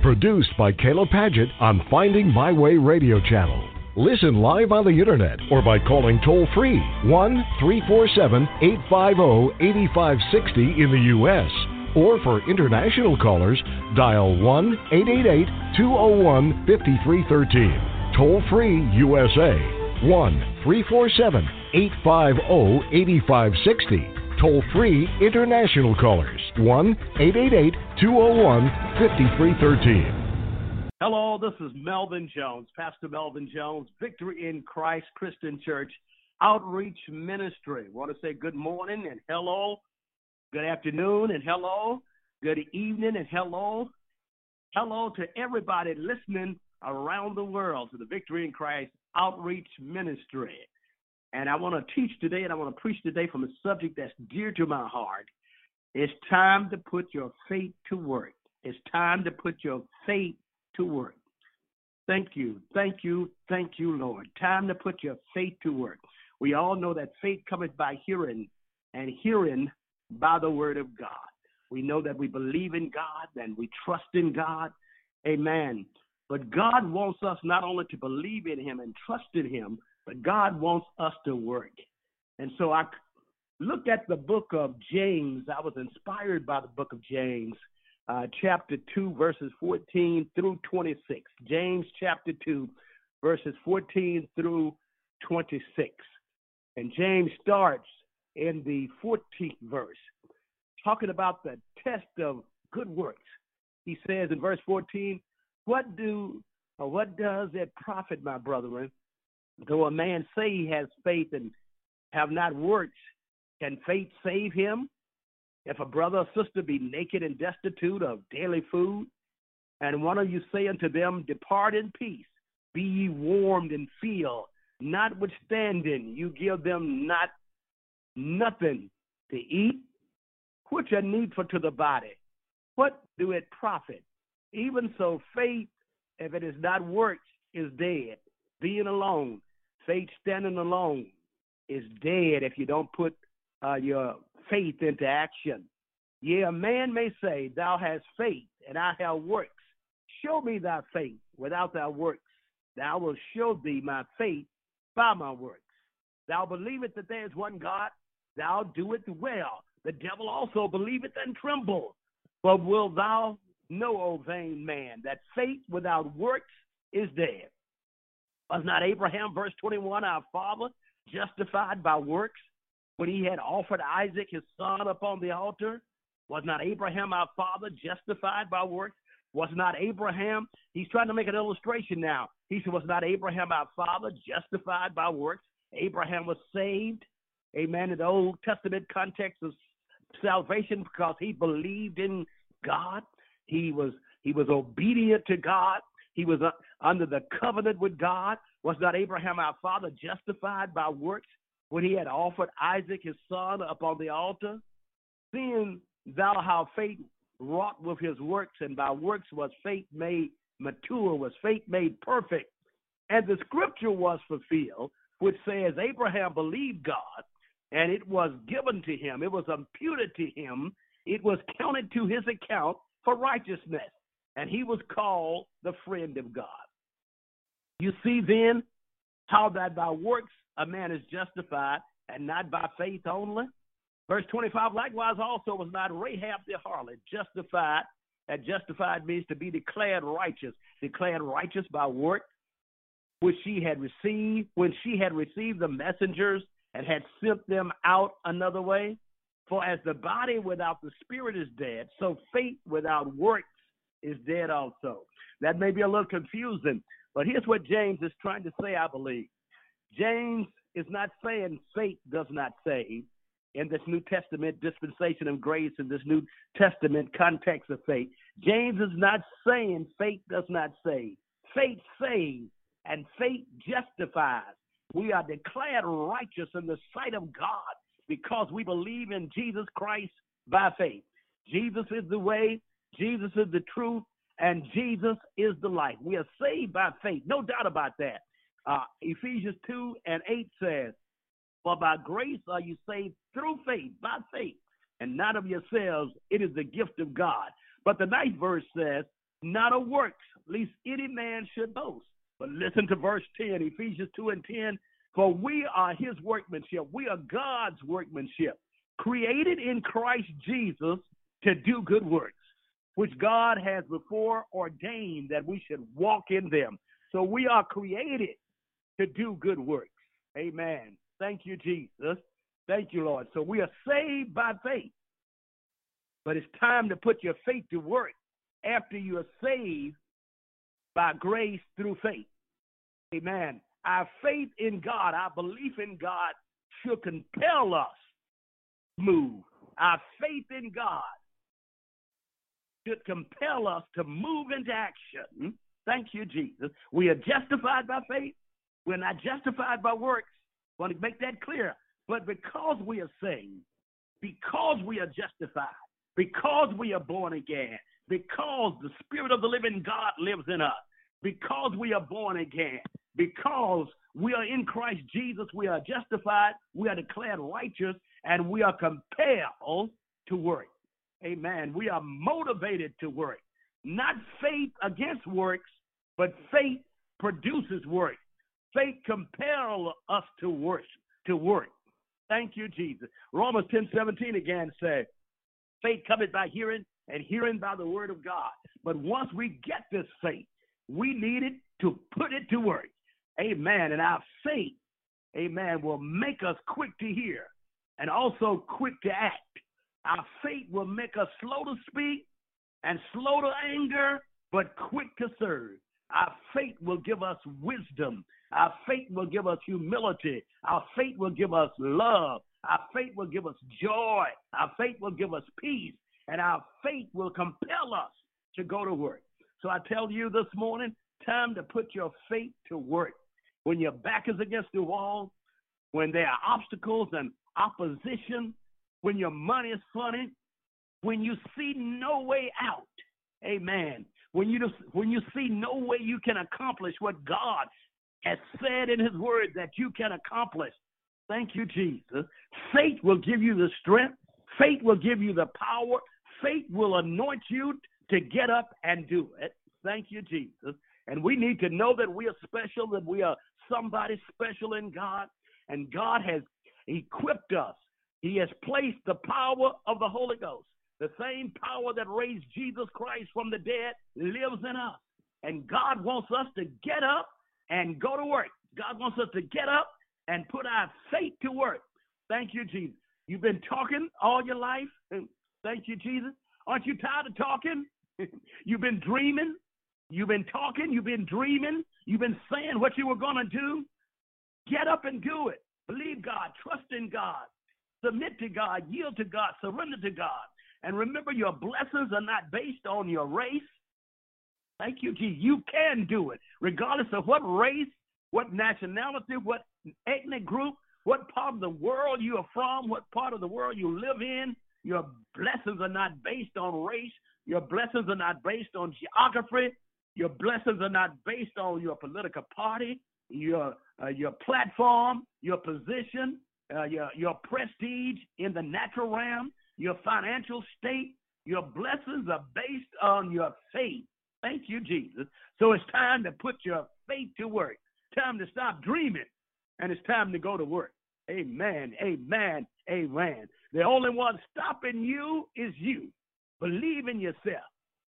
Produced by Kayla Padgett on Finding My Way Radio Channel. Listen live on the internet or by calling toll-free 1-347-850-8560 in the U.S. Or for international callers, dial 1-888-201-5313. Toll-free USA, 1-347-850-8560. Toll-free international callers, 1-888-201-5313. Hello, this is Melvin Jones, Pastor Melvin Jones, Victory in Christ Christian Church Outreach Ministry. I want to say good morning and hello, good afternoon and hello, good evening and hello. Hello to everybody listening around the world to the Victory in Christ Outreach Ministry. And I want to teach today and I want to preach today from a subject that's dear to my heart. It's time to put your faith to work. It's time to put your faith to work. Thank you, Lord. Time to put your faith to work. We all know that faith cometh by hearing, and hearing by the word of God. We know that we believe in God and we trust in God. Amen. But God wants us not only to believe in him and trust in him, but God wants us to work. And so I looked at the book of James. I was inspired by the book of James. Chapter 2, verses 14 through 26. James chapter 2, verses 14 through 26. And James starts in the 14th verse, talking about the test of good works. He says in verse 14, what does it profit, my brethren, though a man say he has faith and have not works? Can faith save him? If a brother or sister be naked and destitute of daily food, and one of you say unto them, depart in peace, be ye warmed and filled, notwithstanding you give them not nothing to eat, which are needful to the body, what do it profit? Even so, faith, if it is not works, is dead. Being alone, faith standing alone is dead if you don't put your faith into action. Yea, a man may say, thou hast faith, and I have works. Show me thy faith without thy works. Thou wilt show thee my faith by my works. Thou believest that there is one God, thou doest well. The devil also believeth and tremble. But wilt thou know, O vain man, that faith without works is dead? Was not Abraham, verse 21, our father, justified by works when he had offered Isaac his son upon the altar? Was not Abraham our father justified by works? Was not Abraham, he's trying to make an illustration now. He said, was not Abraham our father justified by works? Abraham was saved, amen, in the Old Testament context of salvation because he believed in God. He was obedient to God. He was under the covenant with God. Was not Abraham our father justified by works when he had offered Isaac his son upon the altar? Seeing thou how faith wrought with his works, and by works was faith made mature, was faith made perfect. And the scripture was fulfilled, which says, Abraham believed God, and it was given to him. It was imputed to him. It was counted to his account for righteousness, and he was called the friend of God. You see then how that by works a man is justified, and not by faith only. Verse 25, likewise also was not Rahab the harlot justified. That justified means to be declared righteous by work, which she had received, when she had received the messengers and had sent them out another way. For as the body without the spirit is dead, so faith without works is dead also. That may be a little confusing, but here's what James is trying to say, I believe. James is not saying faith does not save in this New Testament dispensation of grace, in this New Testament context of faith. James is not saying faith does not save. Faith saves and faith justifies. We are declared righteous in the sight of God because we believe in Jesus Christ by faith. Jesus is the way, Jesus is the truth, and Jesus is the life. We are saved by faith, no doubt about that. Ephesians 2:8 says, for by grace are you saved through faith, by faith, and not of yourselves. It is the gift of God. But the 9th verse says, not of works, lest any man should boast. But listen to verse 10, Ephesians 2 and 10. For we are his workmanship. We are God's workmanship, created in Christ Jesus to do good works, which God has before ordained that we should walk in them. So we are created to do good works. Amen. Thank you, Jesus. Thank you, Lord. So we are saved by faith. But it's time to put your faith to work after you are saved by grace through faith. Amen. Our faith in God, our belief in God should compel us to move. Our faith in God should compel us to move into action. Thank you, Jesus. We are justified by faith. We're not justified by works. I want to make that clear. But because we are saved, because we are justified, because we are born again, because the Spirit of the living God lives in us, because we are born again, because we are in Christ Jesus, we are justified, we are declared righteous, and we are compelled to work. Amen. We are motivated to work. Not faith against works, but faith produces work. Faith compels us to work. Thank you, Jesus. Romans 10:17 again says, faith cometh by hearing, and hearing by the word of God. But once we get this faith, we need it to put it to work. Amen. And our faith, amen, will make us quick to hear and also quick to act. Our faith will make us slow to speak and slow to anger, but quick to serve. Our faith will give us wisdom. Our faith will give us humility. Our faith will give us love. Our faith will give us joy. Our faith will give us peace. And our faith will compel us to go to work. So I tell you this morning, time to put your faith to work. When your back is against the wall, when there are obstacles and opposition, when your money is funny, when you see no way out, amen, when you see no way you can accomplish what God has said in his word that you can accomplish, thank you, Jesus. Faith will give you the strength. Faith will give you the power. Faith will anoint you to get up and do it. Thank you, Jesus. And we need to know that we are special, that we are somebody special in God, and God has equipped us. He has placed the power of the Holy Ghost. The same power that raised Jesus Christ from the dead lives in us. And God wants us to get up and go to work. God wants us to get up and put our faith to work. Thank you, Jesus. You've been talking all your life. Thank you, Jesus. Aren't you tired of talking? You've been dreaming. You've been talking. You've been dreaming. You've been saying what you were going to do. Get up and do it. Believe God. Trust in God. Submit to God. Yield to God. Surrender to God. And remember, your blessings are not based on your race. Thank you, Jesus. You can do it, regardless of what race, what nationality, what ethnic group, what part of the world you are from, what part of the world you live in. Your blessings are not based on race. Your blessings are not based on geography. Your blessings are not based on your political party, your platform, your position, your prestige in the natural realm, your financial state. Your blessings are based on your faith. Thank you, Jesus. So it's time to put your faith to work. Time to stop dreaming, and it's time to go to work. Amen, amen, amen. The only one stopping you is you. Believe in yourself.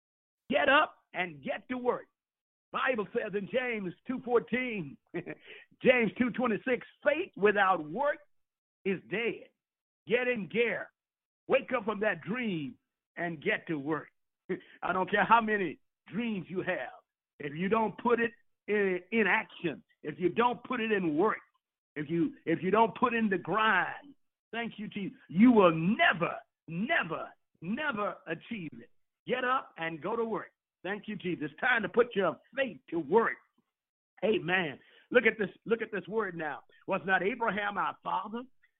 Get up and get to work. Bible says in James 2:14, James 2:26, faith without work is dead. Get in gear. Wake up from that dream and get to work. I don't care how many dreams you have. If you don't put it in action, if you don't put it in work, if you don't put in the grind, thank you, Jesus, you will never, never, never achieve it. Get up and go to work. Thank you, Jesus. It's time to put your faith to work. Amen. Look at this word now. Was not Abraham our father?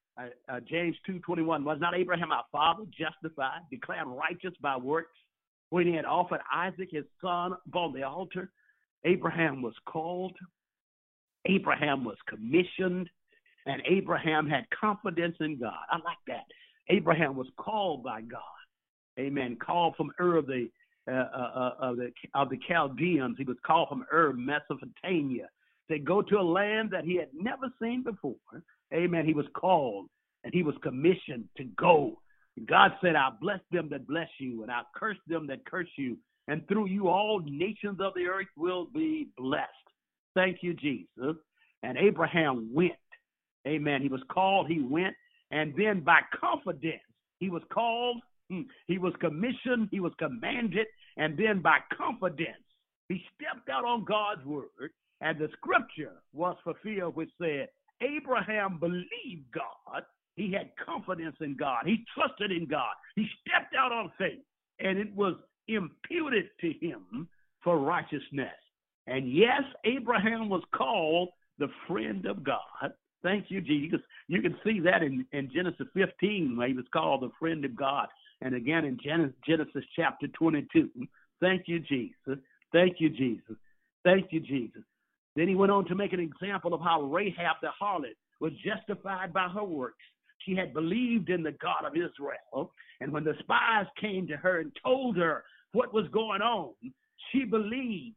James 2:21. Was not Abraham our father justified, declared righteous by works, when he had offered Isaac his son upon the altar? Abraham was called. Abraham was commissioned, and Abraham had confidence in God. I like that. Abraham was called by God. Amen. Called from Ur of the of the Chaldeans. He was called from Mesopotamia. They go to a land that he had never seen before. Amen. He was called and he was commissioned to go. And God said, I'll bless them that bless you, and I'll curse them that curse you. And through you, all nations of the earth will be blessed. Thank you, Jesus. And Abraham went. Amen. He was called, he went. And then by confidence, he was called, he was commissioned, he was commanded. And then by confidence, he stepped out on God's word. And the scripture was fulfilled, which said, Abraham believed God. He had confidence in God. He trusted in God. He stepped out on faith, and it was imputed to him for righteousness. And yes, Abraham was called the friend of God. Thank you, Jesus. You can see that in Genesis 15, where he was called the friend of God. And again in Genesis chapter 22. Thank you, Jesus. Thank you, Jesus. Thank you, Jesus. Then he went on to make an example of how Rahab the harlot was justified by her works. She had believed in the God of Israel. And when the spies came to her and told her what was going on, she believed.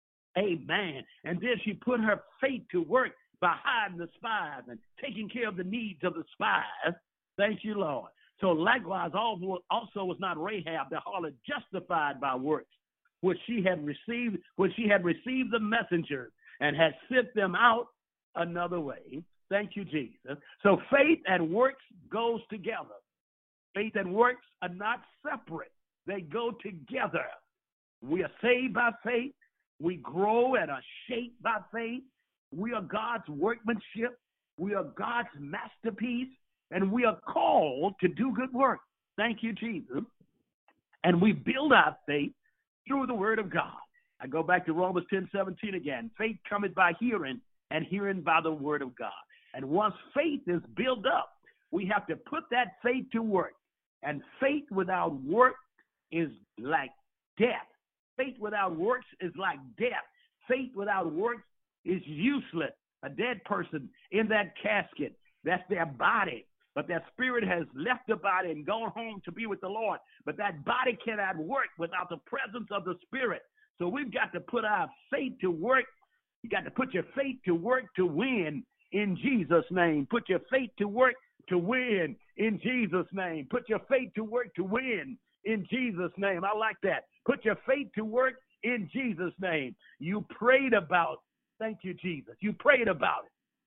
Amen. And then she put her faith to work by hiding the spies and taking care of the needs of the spies. Thank you, Lord. So likewise, also was not Rahab the harlot justified by works, which she had received the messengers and had sent them out another way. Thank you, Jesus. So faith and works goes together. Faith and works are not separate. They go together. We are saved by faith. We grow and are shaped by faith. We are God's workmanship. We are God's masterpiece. And we are called to do good work. Thank you, Jesus. And we build our faith through the word of God. I go back to Romans 10:17 again. Faith cometh by hearing, and hearing by the word of God. And once faith is built up, we have to put that faith to work. And faith without work is like death. Faith without works is like death. Faith without works is useless. A dead person in that casket, that's their body. But their spirit has left the body and gone home to be with the Lord. But that body cannot work without the presence of the spirit. So we've got to put our faith to work. You got to put your faith to work to win in Jesus' name. Put your faith to work to win in Jesus' name. Put your faith to work to win in Jesus' name. I like that. Put your faith to work in Jesus' name. You prayed about, thank you, Jesus. You prayed about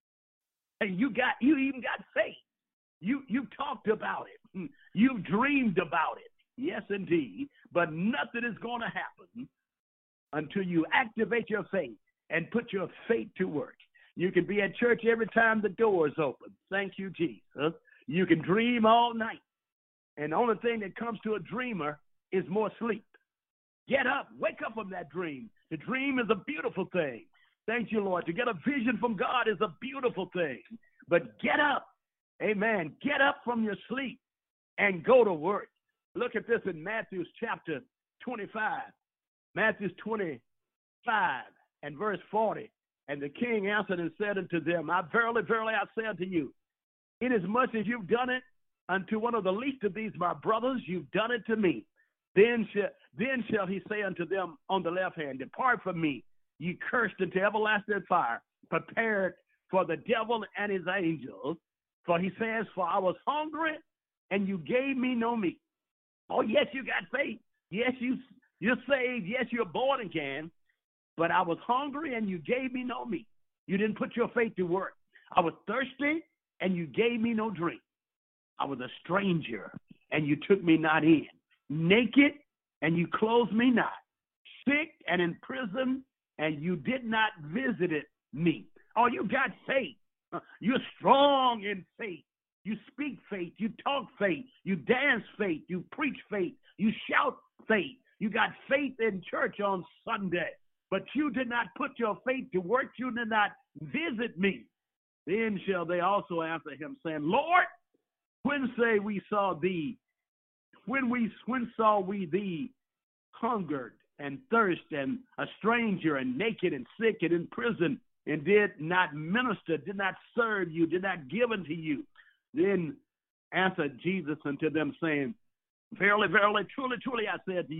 it. And you even got faith. You talked about it. You've dreamed about it. Yes, indeed. But nothing is going to happen until you activate your faith and put your faith to work. You can be at church every time the door is open. Thank you, Jesus. You can dream all night. And the only thing that comes to a dreamer is more sleep. Get up. Wake up from that dream. The dream is a beautiful thing. Thank you, Lord. To get a vision from God is a beautiful thing. But get up. Amen. Get up from your sleep and go to work. Look at this in Matthew chapter 25. Matthew 25 and verse 40. And the king answered and said unto them, verily, verily, I say unto you, inasmuch as you've done it unto one of the least of these my brothers, you've done it to me. Then shall he say unto them on the left hand, depart from me, ye cursed, into everlasting fire, prepared for the devil and his angels. For he says, for I was hungry, and you gave me no meat. Oh, yes, you got faith. Yes, you're saved. Yes, you're born again. But I was hungry, and you gave me no meat. You didn't put your faith to work. I was thirsty, and you gave me no drink. I was a stranger, and you took me not in. Naked, and you clothed me not. Sick and in prison, and you did not visit me. Oh, you got faith. You're strong in faith. You speak faith. You talk faith. You dance faith. You preach faith. You shout faith. You got faith in church on Sunday. But you did not put your faith to work. You did not visit me. Then shall they also answer him, saying, Lord, when saw we thee hungered and thirst and a stranger and naked and sick and in prison, and did not minister, did not serve you, did not give unto you? Then answered Jesus unto them, saying, verily, verily, truly, truly, I say unto you,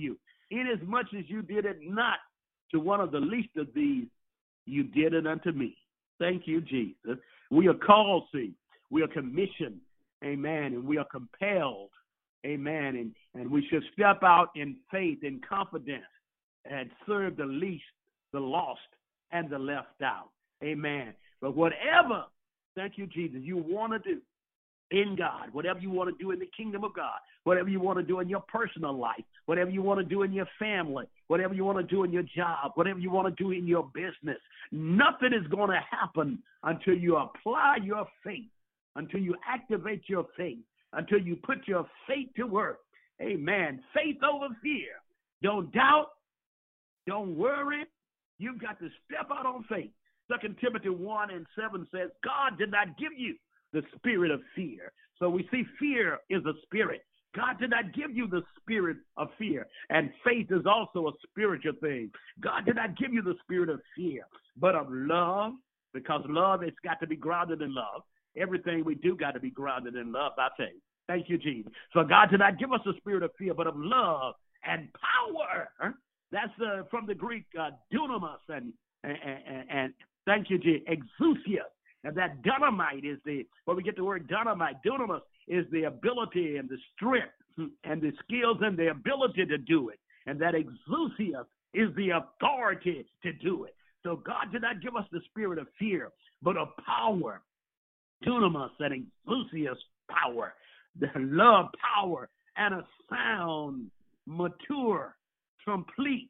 inasmuch as you did it not to one of the least of these, you did it unto me. Thank you, Jesus. We are called, see. We are commissioned, amen, and we are compelled, amen, and we should step out in faith and confidence and serve the least, the lost, and the left out, amen. But whatever, thank you, Jesus, you want to do in God, whatever you want to do in the kingdom of God, whatever you want to do in your personal life, whatever you want to do in your family, whatever you want to do in your job, whatever you want to do in your business, nothing is going to happen until you apply your faith, until you activate your faith, until you put your faith to work. Amen. Faith over fear. Don't doubt. Don't worry. You've got to step out on faith. 2 Timothy 1:7 says, God did not give you the spirit of fear. So we see fear is a spirit. God did not give you the spirit of fear. And faith is also a spiritual thing. God did not give you the spirit of fear, but of love, because love has got to be grounded in love. Everything we do got to be grounded in love by faith. Thank you, Jesus. So God did not give us the spirit of fear, but of love and power. That's from the Greek dunamis and thank you, Jesus, exousia. And that dynamite is where we get the word dynamite. Dunamis is the ability and the strength and the skills and the ability to do it. And that exousia is the authority to do it. So God did not give us the spirit of fear, but of power. Dunamis and exousia power. The love, power, and a sound, mature, complete,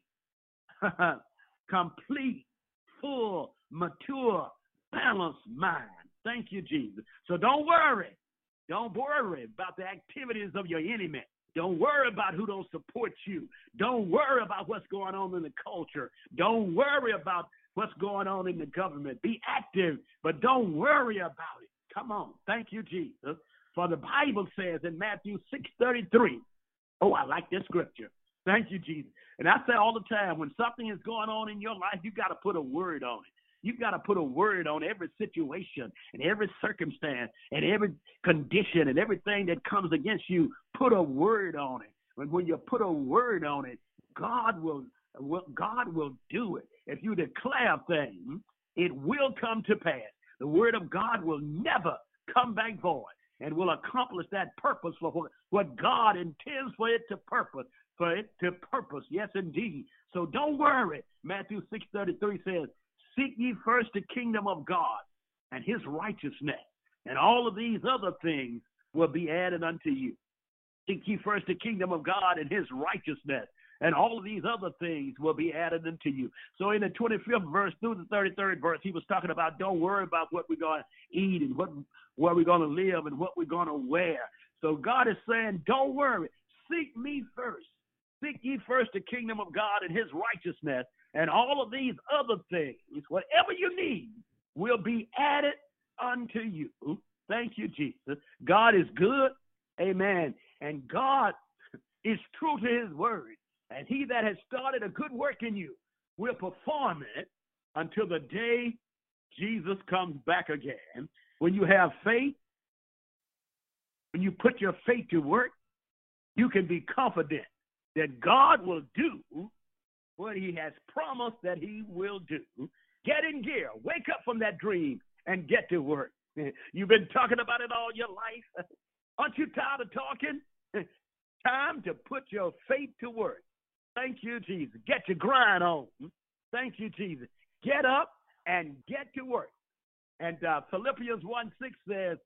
full, mature, balanced mind. Thank you, Jesus. So don't worry. Don't worry about the activities of your enemy. Don't worry about who don't support you. Don't worry about what's going on in the culture. Don't worry about what's going on in the government. Be active, but don't worry about it. Come on. Thank you, Jesus. For the Bible says in Matthew 6:33, oh, I like this scripture. Thank you, Jesus. And I say all the time, when something is going on in your life, you got to put a word on it. You've got to put a word on every situation and every circumstance and every condition and everything that comes against you. Put a word on it. When you put a word on it, God will do it. If you declare things, it will come to pass. The word of God will never come back void and will accomplish that purpose for what God intends for it to purpose. Yes, indeed. So don't worry. Matthew 6:33 says, seek ye first the kingdom of God and his righteousness, and all of these other things will be added unto you. Seek ye first the kingdom of God and his righteousness, and all of these other things will be added unto you. So in the 25th verse through the 33rd verse, he was talking about don't worry about what we're going to eat and where we're going to live and what we're going to wear. So God is saying, don't worry. Seek me first. Seek ye first the kingdom of God and his righteousness, and all of these other things, whatever you need, will be added unto you. Thank you, Jesus. God is good. Amen. And God is true to his word. And he that has started a good work in you will perform it until the day Jesus comes back again. When you have faith, when you put your faith to work, you can be confident that God will do what he has promised that he will do. Get in gear. Wake up from that dream and get to work. You've been talking about it all your life. Aren't you tired of talking? Time to put your faith to work. Thank you, Jesus. Get your grind on. Thank you, Jesus. Get up and get to work. And Philippians 1:6 says,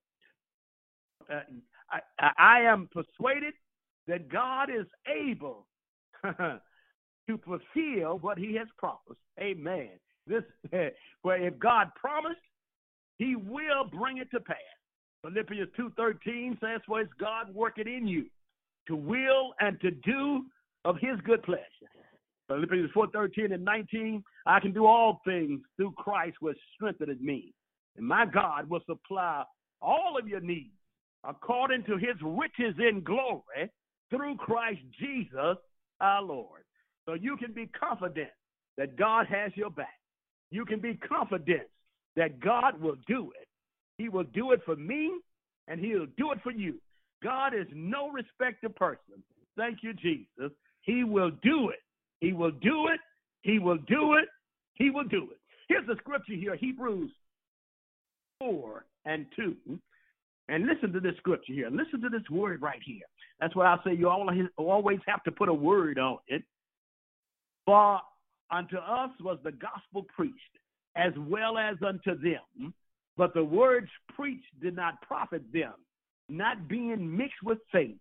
I am persuaded that God is able to fulfill what he has promised. Amen. Where if God promised, he will bring it to pass. Philippians 2:13 says, for it's God working in you to will and to do of his good pleasure. Philippians 4:13 and 19, I can do all things through Christ which strengtheneth me. And my God will supply all of your needs according to his riches in glory through Christ Jesus our Lord. So you can be confident that God has your back. You can be confident that God will do it. He will do it for me, and he'll do it for you. God is no respecter of person. Thank you, Jesus. He will do it. He will do it. He will do it. He will do it. Here's the scripture here, Hebrews 4:2. And listen to this scripture here. Listen to this word right here. That's why I say you always have to put a word on it. For unto us was the gospel preached, as well as unto them. But the words preached did not profit them, not being mixed with faith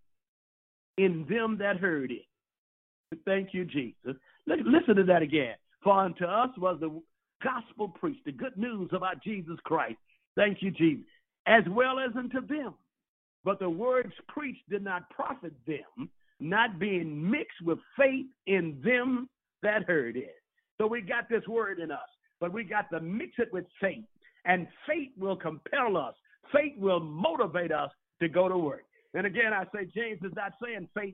in them that heard it. Thank you, Jesus. Listen to that again. For unto us was the gospel preached, the good news about Jesus Christ. Thank you, Jesus. As well as unto them. But the words preached did not profit them, not being mixed with faith in them that heard it. So we got this word in us, but we got to mix it with faith. And faith will compel us. Faith will motivate us to go to work. And again, I say James is not saying faith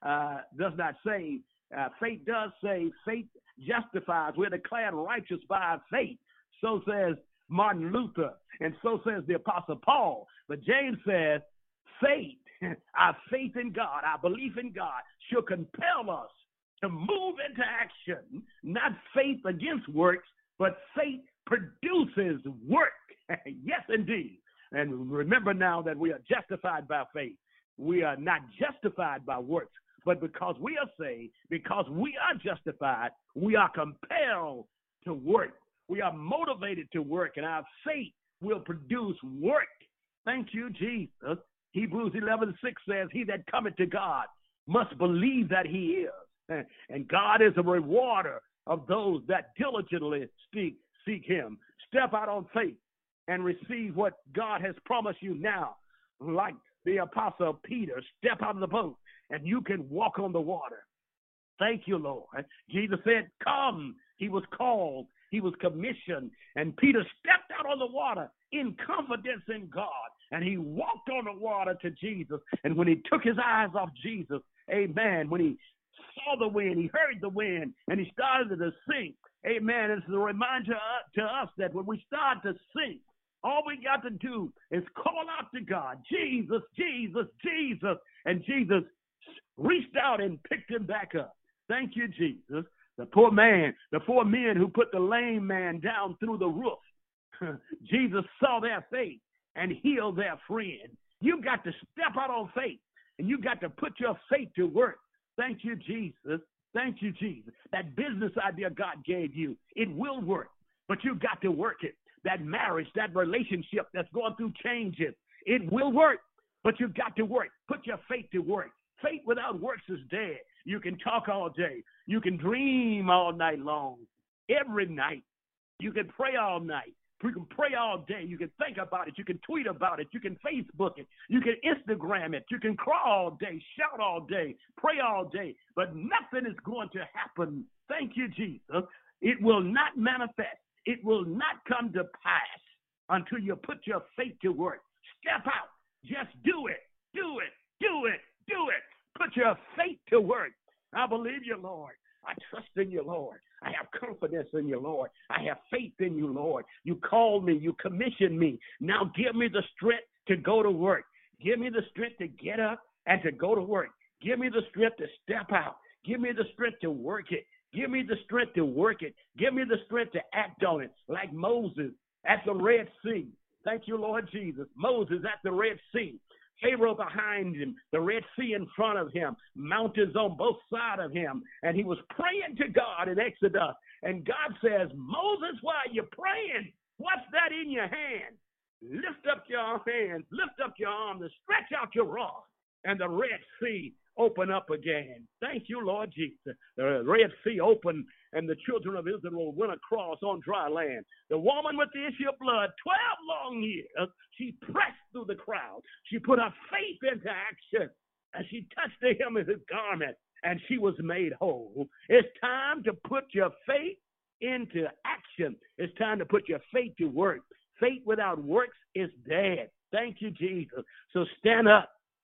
does not save. Faith does save. Faith justifies. We're declared righteous by our faith. So says Martin Luther, and so says the Apostle Paul. But James says faith, our faith in God, our belief in God, should compel us to move into action, not faith against works, but faith produces work. Yes, indeed. And remember now that we are justified by faith. We are not justified by works, but because we are saved, because we are justified, we are compelled to work. We are motivated to work, and our faith will produce work. Thank you, Jesus. Hebrews 11:6 says, he that cometh to God must believe that he is. And God is a rewarder of those that diligently seek him. Step out on faith and receive what God has promised you now. Like the Apostle Peter, step out of the boat and you can walk on the water. Thank you, Lord. Jesus said, come. He was called. He was commissioned. And Peter stepped out on the water in confidence in God. And he walked on the water to Jesus. And when he took his eyes off Jesus, amen, when he saw the wind, he heard the wind, and he started to sink. Amen. It's a reminder to us that when we start to sink, all we got to do is call out to God, Jesus, Jesus, Jesus. And Jesus reached out and picked him back up. Thank you, Jesus. The poor man, the four men who put the lame man down through the roof. Jesus saw their faith and healed their friend. You got to step out on faith, and you got to put your faith to work. Thank you, Jesus. Thank you, Jesus. That business idea God gave you, it will work, but you got to work it. That marriage, that relationship that's going through changes, it will work, but you got to work. Put your faith to work. Faith without works is dead. You can talk all day. You can dream all night long. Every night. You can pray all night. You can pray all day. You can think about it. You can tweet about it. You can Facebook it. You can Instagram it. You can cry all day, shout all day, pray all day. But nothing is going to happen. Thank you, Jesus. It will not manifest. It will not come to pass until you put your faith to work. Step out. Just do it. Do it. Do it. Do it. Put your faith to work. I believe you, Lord. I trust in you, Lord. I have confidence in you, Lord. I have faith in you, Lord. You called me. You commissioned me. Now give me the strength to go to work. Give me the strength to get up and to go to work. Give me the strength to step out. Give me the strength to work it. Give me the strength to work it. Give me the strength to act on it, like Moses at the Red Sea. Thank you, Lord Jesus. Moses at the Red Sea. Pharaoh behind him, the Red Sea in front of him, mountains on both sides of him. And he was praying to God in Exodus. And God says, Moses, why are you praying? What's that in your hand? Lift up your hands, lift up your arms, and stretch out your rod. And the Red Sea open up again. Thank you, Lord Jesus. The Red Sea opened, and the children of Israel went across on dry land. The woman with the issue of blood, 12 long years, she pressed through the crowd. She put her faith into action, and she touched the hem of his garment, and she was made whole. It's time to put your faith into action. It's time to put your faith to work. Faith without works is dead. Thank you, Jesus. So stand up.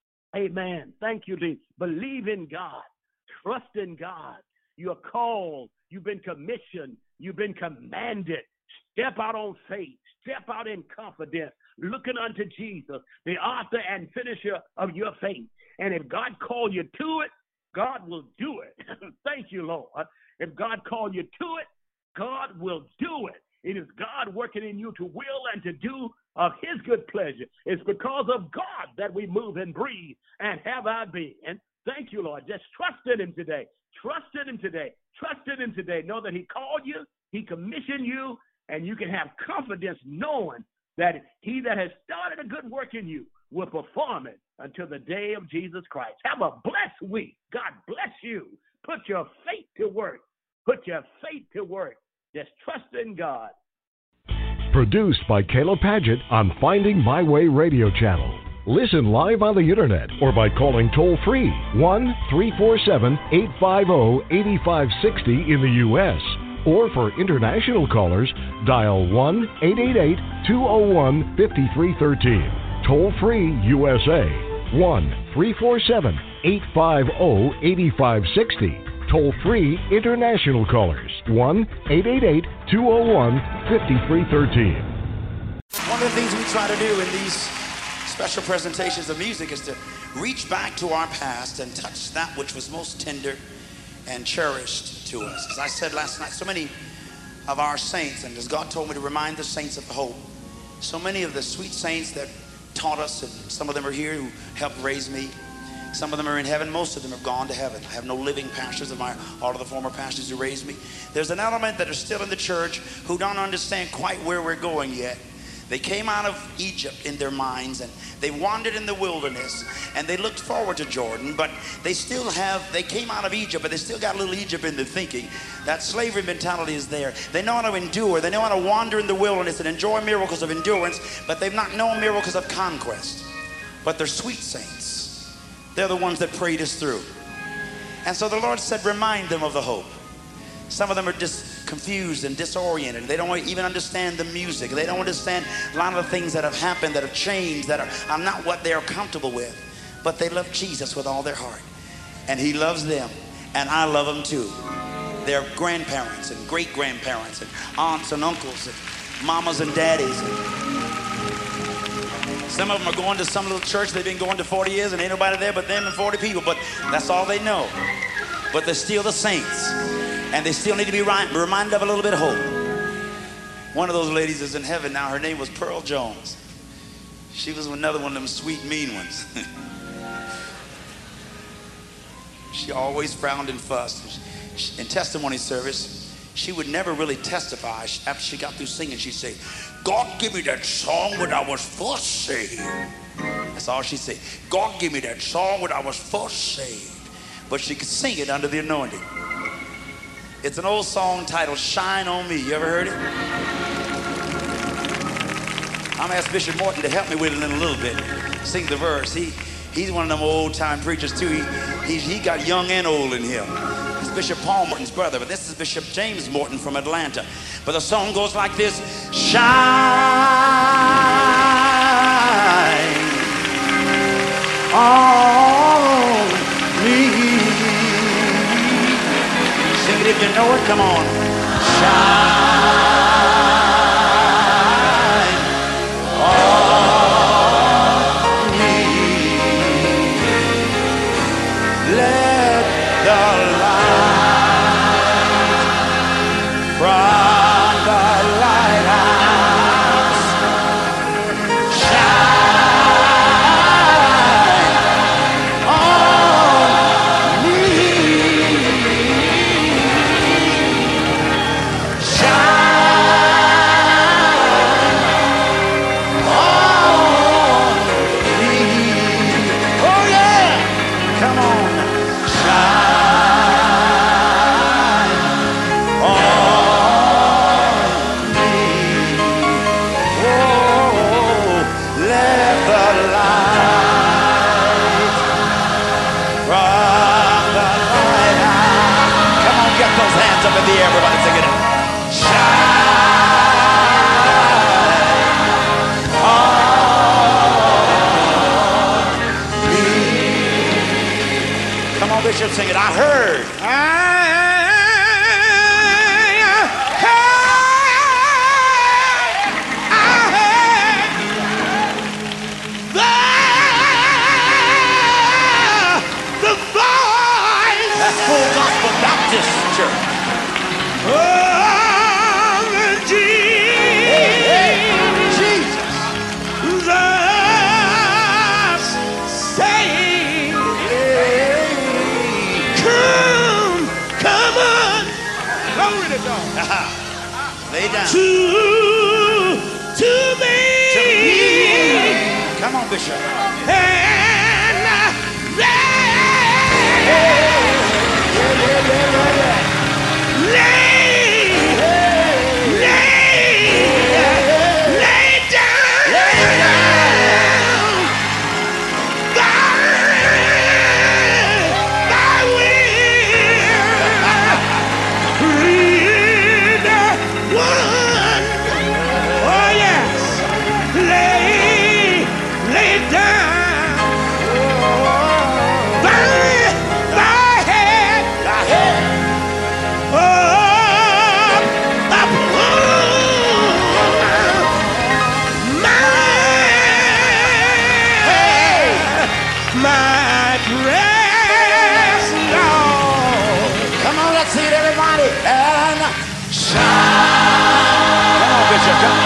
Amen. Thank you, Jesus. Believe in God. Trust in God. You're called. You've been commissioned. You've been commanded. Step out on faith. Step out in confidence. Looking unto Jesus, the author and finisher of your faith. And if God called you to it, God will do it. Thank you, Lord. If God called you to it, God will do it. It is God working in you to will and to do of his good pleasure. It's because of God that we move and breathe and have our being. And thank you, Lord. Just trust in him today. Trust in him today. Trust in him today. Know that he called you, he commissioned you, and you can have confidence knowing that he that has started a good work in you will perform it until the day of Jesus Christ. Have a blessed week. God bless you. Put your faith to work. Put your faith to work. Just trust in God. Produced by Caleb Paget on Finding My Way radio channel. Listen live on the internet or by calling toll-free 1-347-850-8560 in the U.S. Or for international callers, dial 1-888-201-5313. Toll-free USA, 1-347-850-8560. Toll-free international callers, 1-888-201-5313. One of the things we try to do in these special presentations of music is to reach back to our past and touch that which was most tender and cherished to us. As I said last night, so many of our saints, and as God told me to remind the saints of the hope, so many of the sweet saints that taught us, and some of them are here who helped raise me. Some of them are in heaven. Most of them have gone to heaven. I have no living pastors of all of the former pastors who raised me. There's an element that are still in the church who don't understand quite where we're going yet. They came out of Egypt in their minds, and they wandered in the wilderness, and they looked forward to Jordan, but they came out of Egypt, but they still got a little Egypt in their thinking. That slavery mentality is there. They know how to endure. They know how to wander in the wilderness and enjoy miracles of endurance, but they've not known miracles of conquest. But they're sweet saints. They're the ones that prayed us through. And so the Lord said, remind them of the hope. Some of them are just confused and disoriented. They don't even understand the music. They don't understand a lot of the things that have happened, that have changed, that are not what they are comfortable with. But they love Jesus with all their heart. And he loves them. And I love them too. Their grandparents and great-grandparents and aunts and uncles and mamas and daddies. Some of them are going to some little church they've been going to 40 years and ain't nobody there but them and 40 people. But that's all they know. But they're still the saints. And they still need to be reminded of a little bit of hope. One of those ladies is in heaven now. Her name was Pearl Jones. She was another one of them sweet, mean ones. She always frowned and fussed. In testimony service, she would never really testify. After she got through singing, she'd say, God give me that song when I was first saved. That's all she'd say. God give me that song when I was first saved. But she could sing it under the anointing. It's an old song titled Shine on Me. You ever heard it? I'm going to ask Bishop Morton to help me with it in a little bit. Sing the verse. He's one of them old-time preachers too. He got young and old in him. He's Bishop Paul Morton's brother, but this is Bishop James Morton from Atlanta. But the song goes like this. Shine on me. Sing it if you know it, come on. Shine on me. Let the light from the lighthouse shine on me. Up in the air, everybody sing it. Shine on me. Come on, Bishop, sing it. I heard. The voice Lay down. To me. Come on, Bishop. And lay down. Thy will. Oh yes, lay down thy head upon my breast, Lord. Come on, let's see it, everybody. And shine. Come on, Bishop. Come on.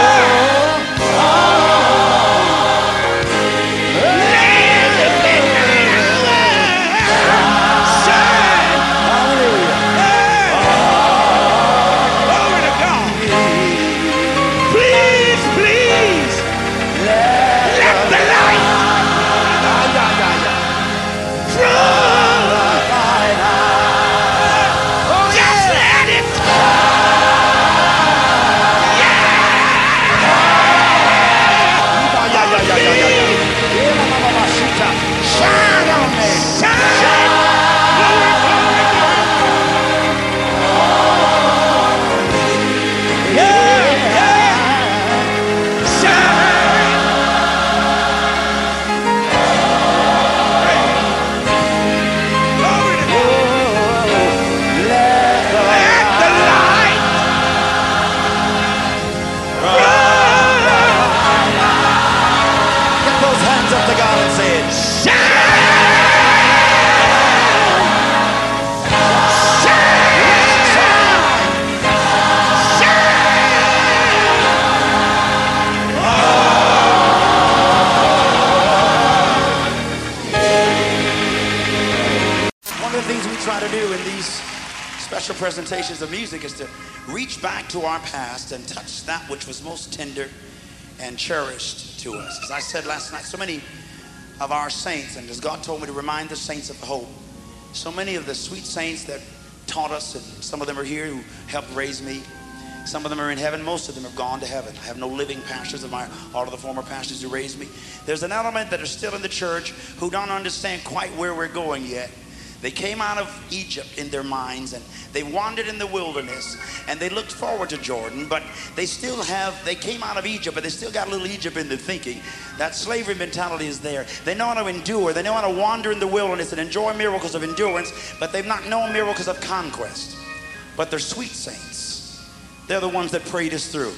Presentations of music is to reach back to our past and touch that which was most tender and cherished to us. As I said last night, so many of our saints, and as God told me to remind the saints of the hope, so many of the sweet saints that taught us, and some of them are here who helped raise me. Some of them are in heaven. Most of them have gone to heaven. I have no living pastors of all of the former pastors who raised me. There's an element that are still in the church who don't understand quite where we're going yet. They came out of Egypt in their minds, and they wandered in the wilderness, and they looked forward to Jordan, but they came out of Egypt, but they still got a little Egypt in their thinking. That slavery mentality is there. They know how to endure. They know how to wander in the wilderness and enjoy miracles of endurance, but they've not known miracles of conquest. But they're sweet saints. They're the ones that prayed us through.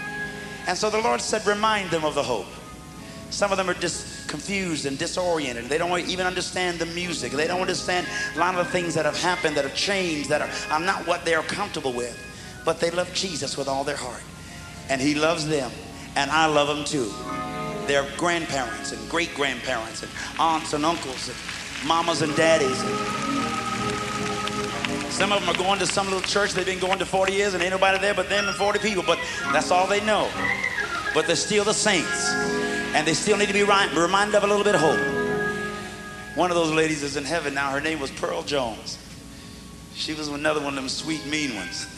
And so the Lord said, remind them of the hope. Some of them are just confused and disoriented. They don't even understand the music. They don't understand a lot of the things that have happened, that have changed, that are not what they are comfortable with. But they love Jesus with all their heart. And he loves them. And I love them too. They're grandparents and great-grandparents and aunts and uncles and mamas and daddies. Some of them are going to some little church they've been going to 40 years and ain't nobody there but them and 40 people. But that's all they know. But they're still the saints. And they still need to be reminded of a little bit of hope. One of those ladies is in heaven now. Her name was Pearl Jones. She was another one of them sweet, mean ones.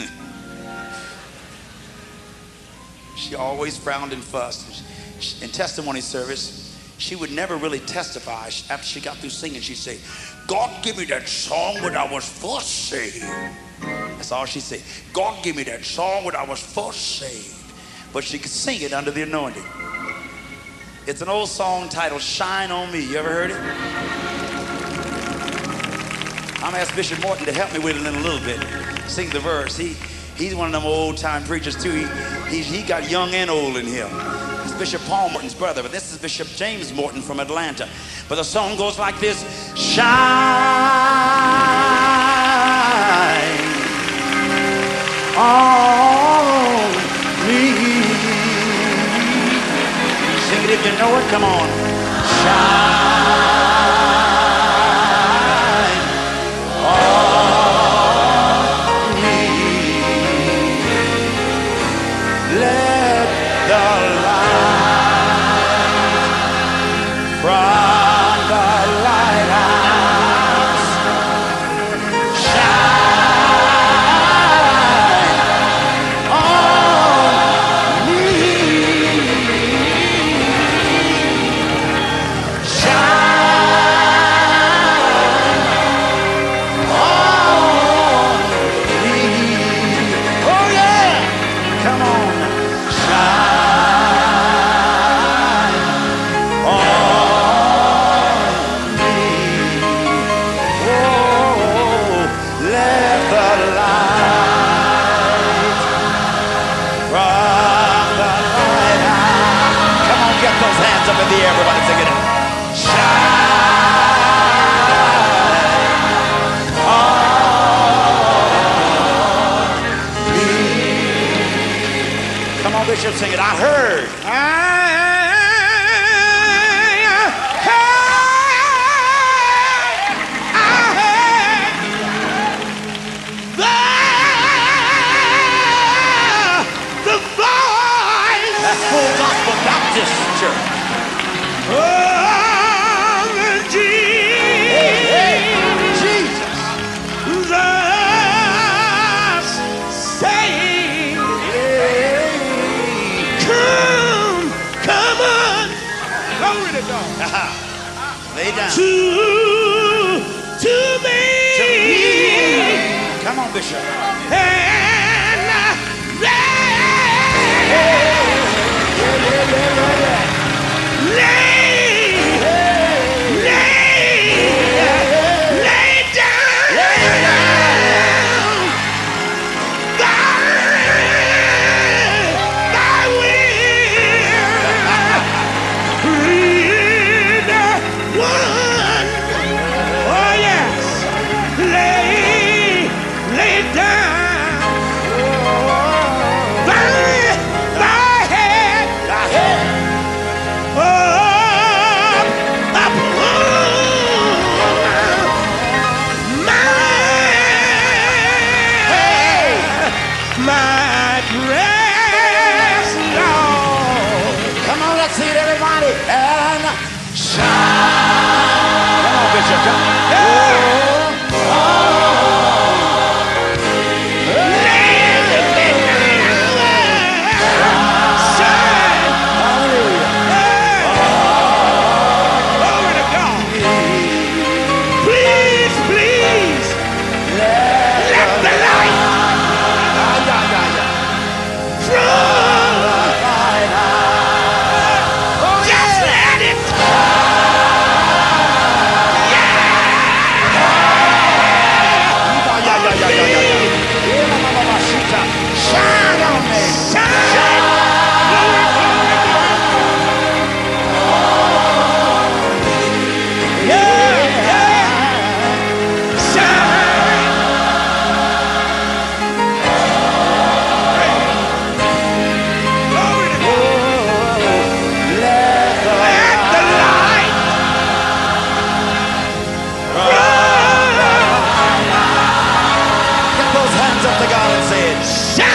She always frowned and fussed. In testimony service, she would never really testify. After she got through singing, she'd say, God give me that song when I was first saved. That's all she'd say. God give me that song when I was first saved. But she could sing it under the anointing. It's an old song titled Shine on Me. You ever heard it? I'm gonna ask Bishop Morton to help me with it in a little bit. Sing the verse. He's one of them old time preachers too. He got young and old in him. It's Bishop Paul Morton's brother, but this is Bishop James Morton from Atlanta. But the song goes like this. Shine on me. Sing it if you know it, come on. Shine on me. Let the light from the lighthouse shine on me. Shine on me. Oh yeah, come on, shine on me. Oh, let the light from the lighthouse. Come on, get those hands up in the air, everybody sing it. Shine on me. Come on, Bishop, sing it. I heard. The voice That's Full Gospel Baptist Church. of Jesus. Jesus saying, come on, glory to God, Lay down. to me, Come on, Bishop. and lay down thy will. Read one. Oh yes, lay down thy head upon my dress, Lord. Come on, let's see it, everybody. And shine. Come on, Bishop. Come on. Glory to God. Please, let the light from just let it. Shine on me. Shine. Glory, glory, glory. Yeah. Shine. Glory to God. Let the Let the light Get those hands up to God and say it.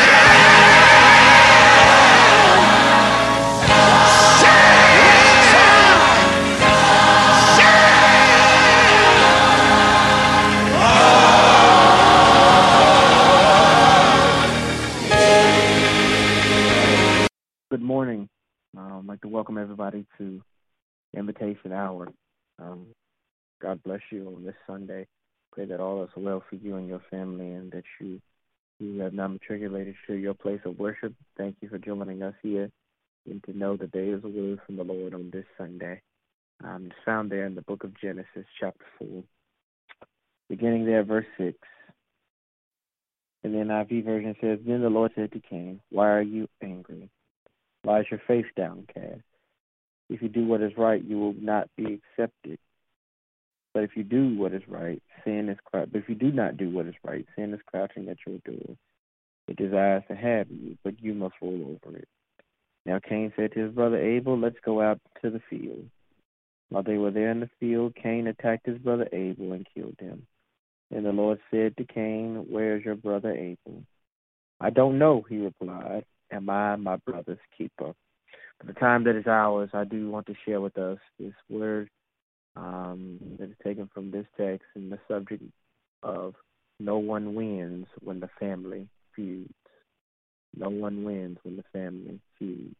Good morning. I'd like to welcome everybody to Invitation Hour. God bless you on this Sunday. Pray that all is well for you and your family, and that you have not matriculated to your place of worship. Thank you for joining us here, and to know that there is a word from the Lord on this Sunday. It's found there in the book of Genesis, chapter 4, beginning there, verse 6. And the NIV version says, Then the Lord said to Cain, Why are you angry? Why is your face downcast? If you do what is right, you will not be accepted. But if you do what is right, sin is crouching. But if you do not do what is right, sin is crouching at your door. It desires to have you, but you must rule over it. Now Cain said to his brother Abel, let's go out to the field. While they were there in the field, Cain attacked his brother Abel and killed him. And the Lord said to Cain, where is your brother Abel? I don't know, he replied. Am I my brother's keeper? For the time that is ours, I do want to share with us this word that is taken from this text and the subject of no one wins when the family feuds. No one wins when the family feuds.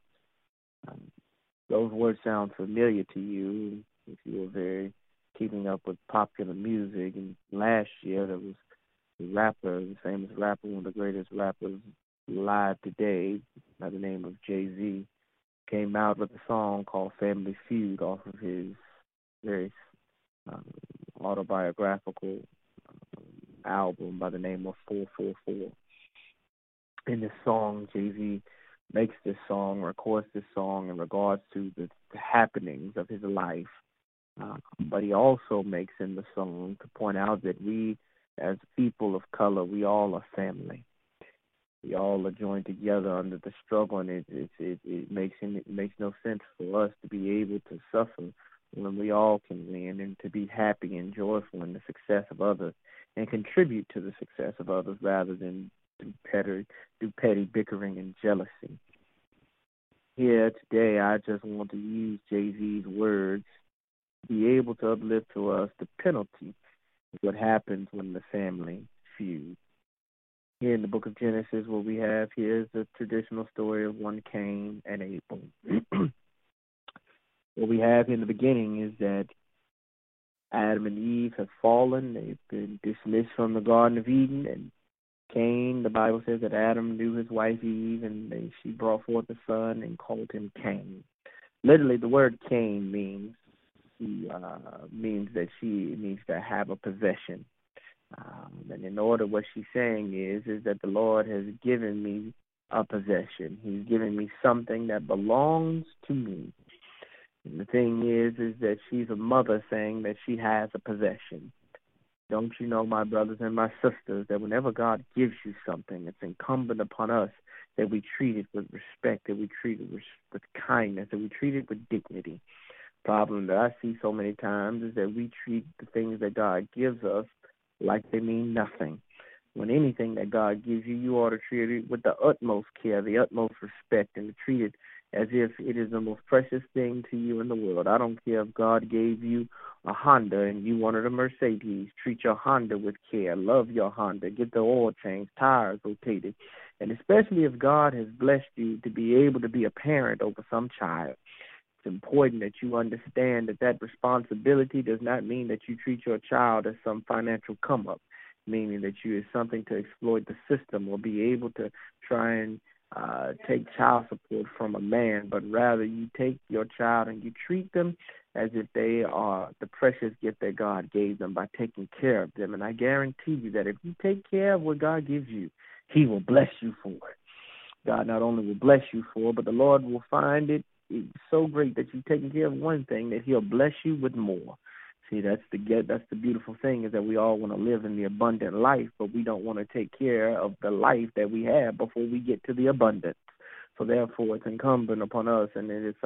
Those words sound familiar to you if you were very keeping up with popular music. And last year there was the famous rapper, one of the greatest rappers alive today by the name of Jay-Z, came out with a song called Family Feud off of his very autobiographical album by the name of 444. In this song, Jay-Z makes this song, records this song in regards to the happenings of his life. But he also makes in the song to point out that we, as people of color, we all are family. We all are joined together under the struggle, and it makes no sense for us to be able to suffer when we all can win, and to be happy and joyful in the success of others and contribute to the success of others rather than do petty bickering and jealousy. Here today, I just want to use Jay-Z's words to be able to uplift to us the penalty of what happens when the family feuds. Here in the book of Genesis, what we have here is the traditional story of one Cain and Abel. What we have in the beginning is that Adam and Eve have fallen. They've been dismissed from the Garden of Eden. And Cain, the Bible says that Adam knew his wife Eve, and she brought forth a son and called him Cain. Literally, the word Cain means that she needs to have a possession. And in order, what she's saying is that the Lord has given me a possession. He's given me something that belongs to me. And the thing is that she's a mother saying that she has a possession. Don't you know, my brothers and my sisters, that whenever God gives you something, it's incumbent upon us that we treat it with respect, that we treat it with kindness, that we treat it with dignity. The problem that I see so many times is that we treat the things that God gives us like they mean nothing. When anything that God gives you, you ought to treat it with the utmost care, the utmost respect, and to treat it as if it is the most precious thing to you in the world. I don't care if God gave you a Honda and you wanted a Mercedes. Treat your Honda with care. Love your Honda. Get the oil changed, tires rotated. And especially if God has blessed you to be able to be a parent over some child, it's important that you understand that responsibility does not mean that you treat your child as some financial come-up, meaning that you is something to exploit the system or be able to try and take child support from a man, but rather you take your child and you treat them as if they are the precious gift that God gave them by taking care of them. And I guarantee you that if you take care of what God gives you, he will bless you for it. God not only will bless you for it, but the Lord will find it so great that you've taken care of one thing that he'll bless you with more. See, that's the beautiful thing, is that we all want to live in the abundant life, but we don't want to take care of the life that we have before we get to the abundance. So therefore, it's incumbent upon us, and it has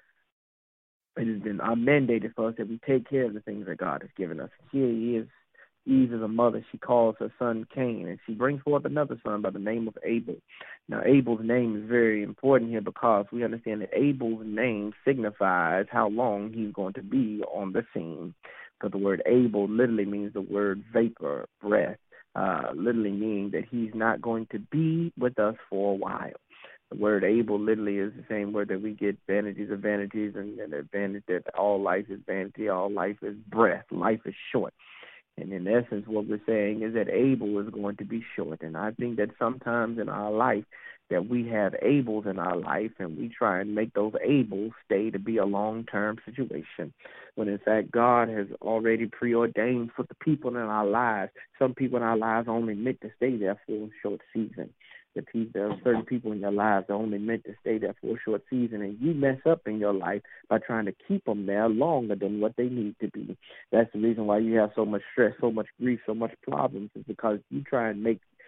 been mandated for us that we take care of the things that God has given us. Here Eve is a mother. She calls her son Cain, and she brings forth another son by the name of Abel. Now, Abel's name is very important here because we understand that Abel's name signifies how long he's going to be on the scene. Because the word Abel literally means the word vapor, breath, literally meaning that he's not going to be with us for a while. The word Abel literally is the same word that we get vanities of vanities, and the advantage that all life is vanity, all life is breath, life is short. And in essence, what we're saying is that Abel is going to be short. And I think that sometimes in our life that we have Abels in our life, and we try and make those Abels stay to be a long-term situation, when in fact God has already preordained for the people in our lives. Some people in our lives are only meant to stay there for a short season. There are certain people in your lives that are only meant to stay there for a short season, and you mess up in your life by trying to keep them there longer than what they need to be. That's the reason why you have so much stress, so much grief, so much problems, is because you try and make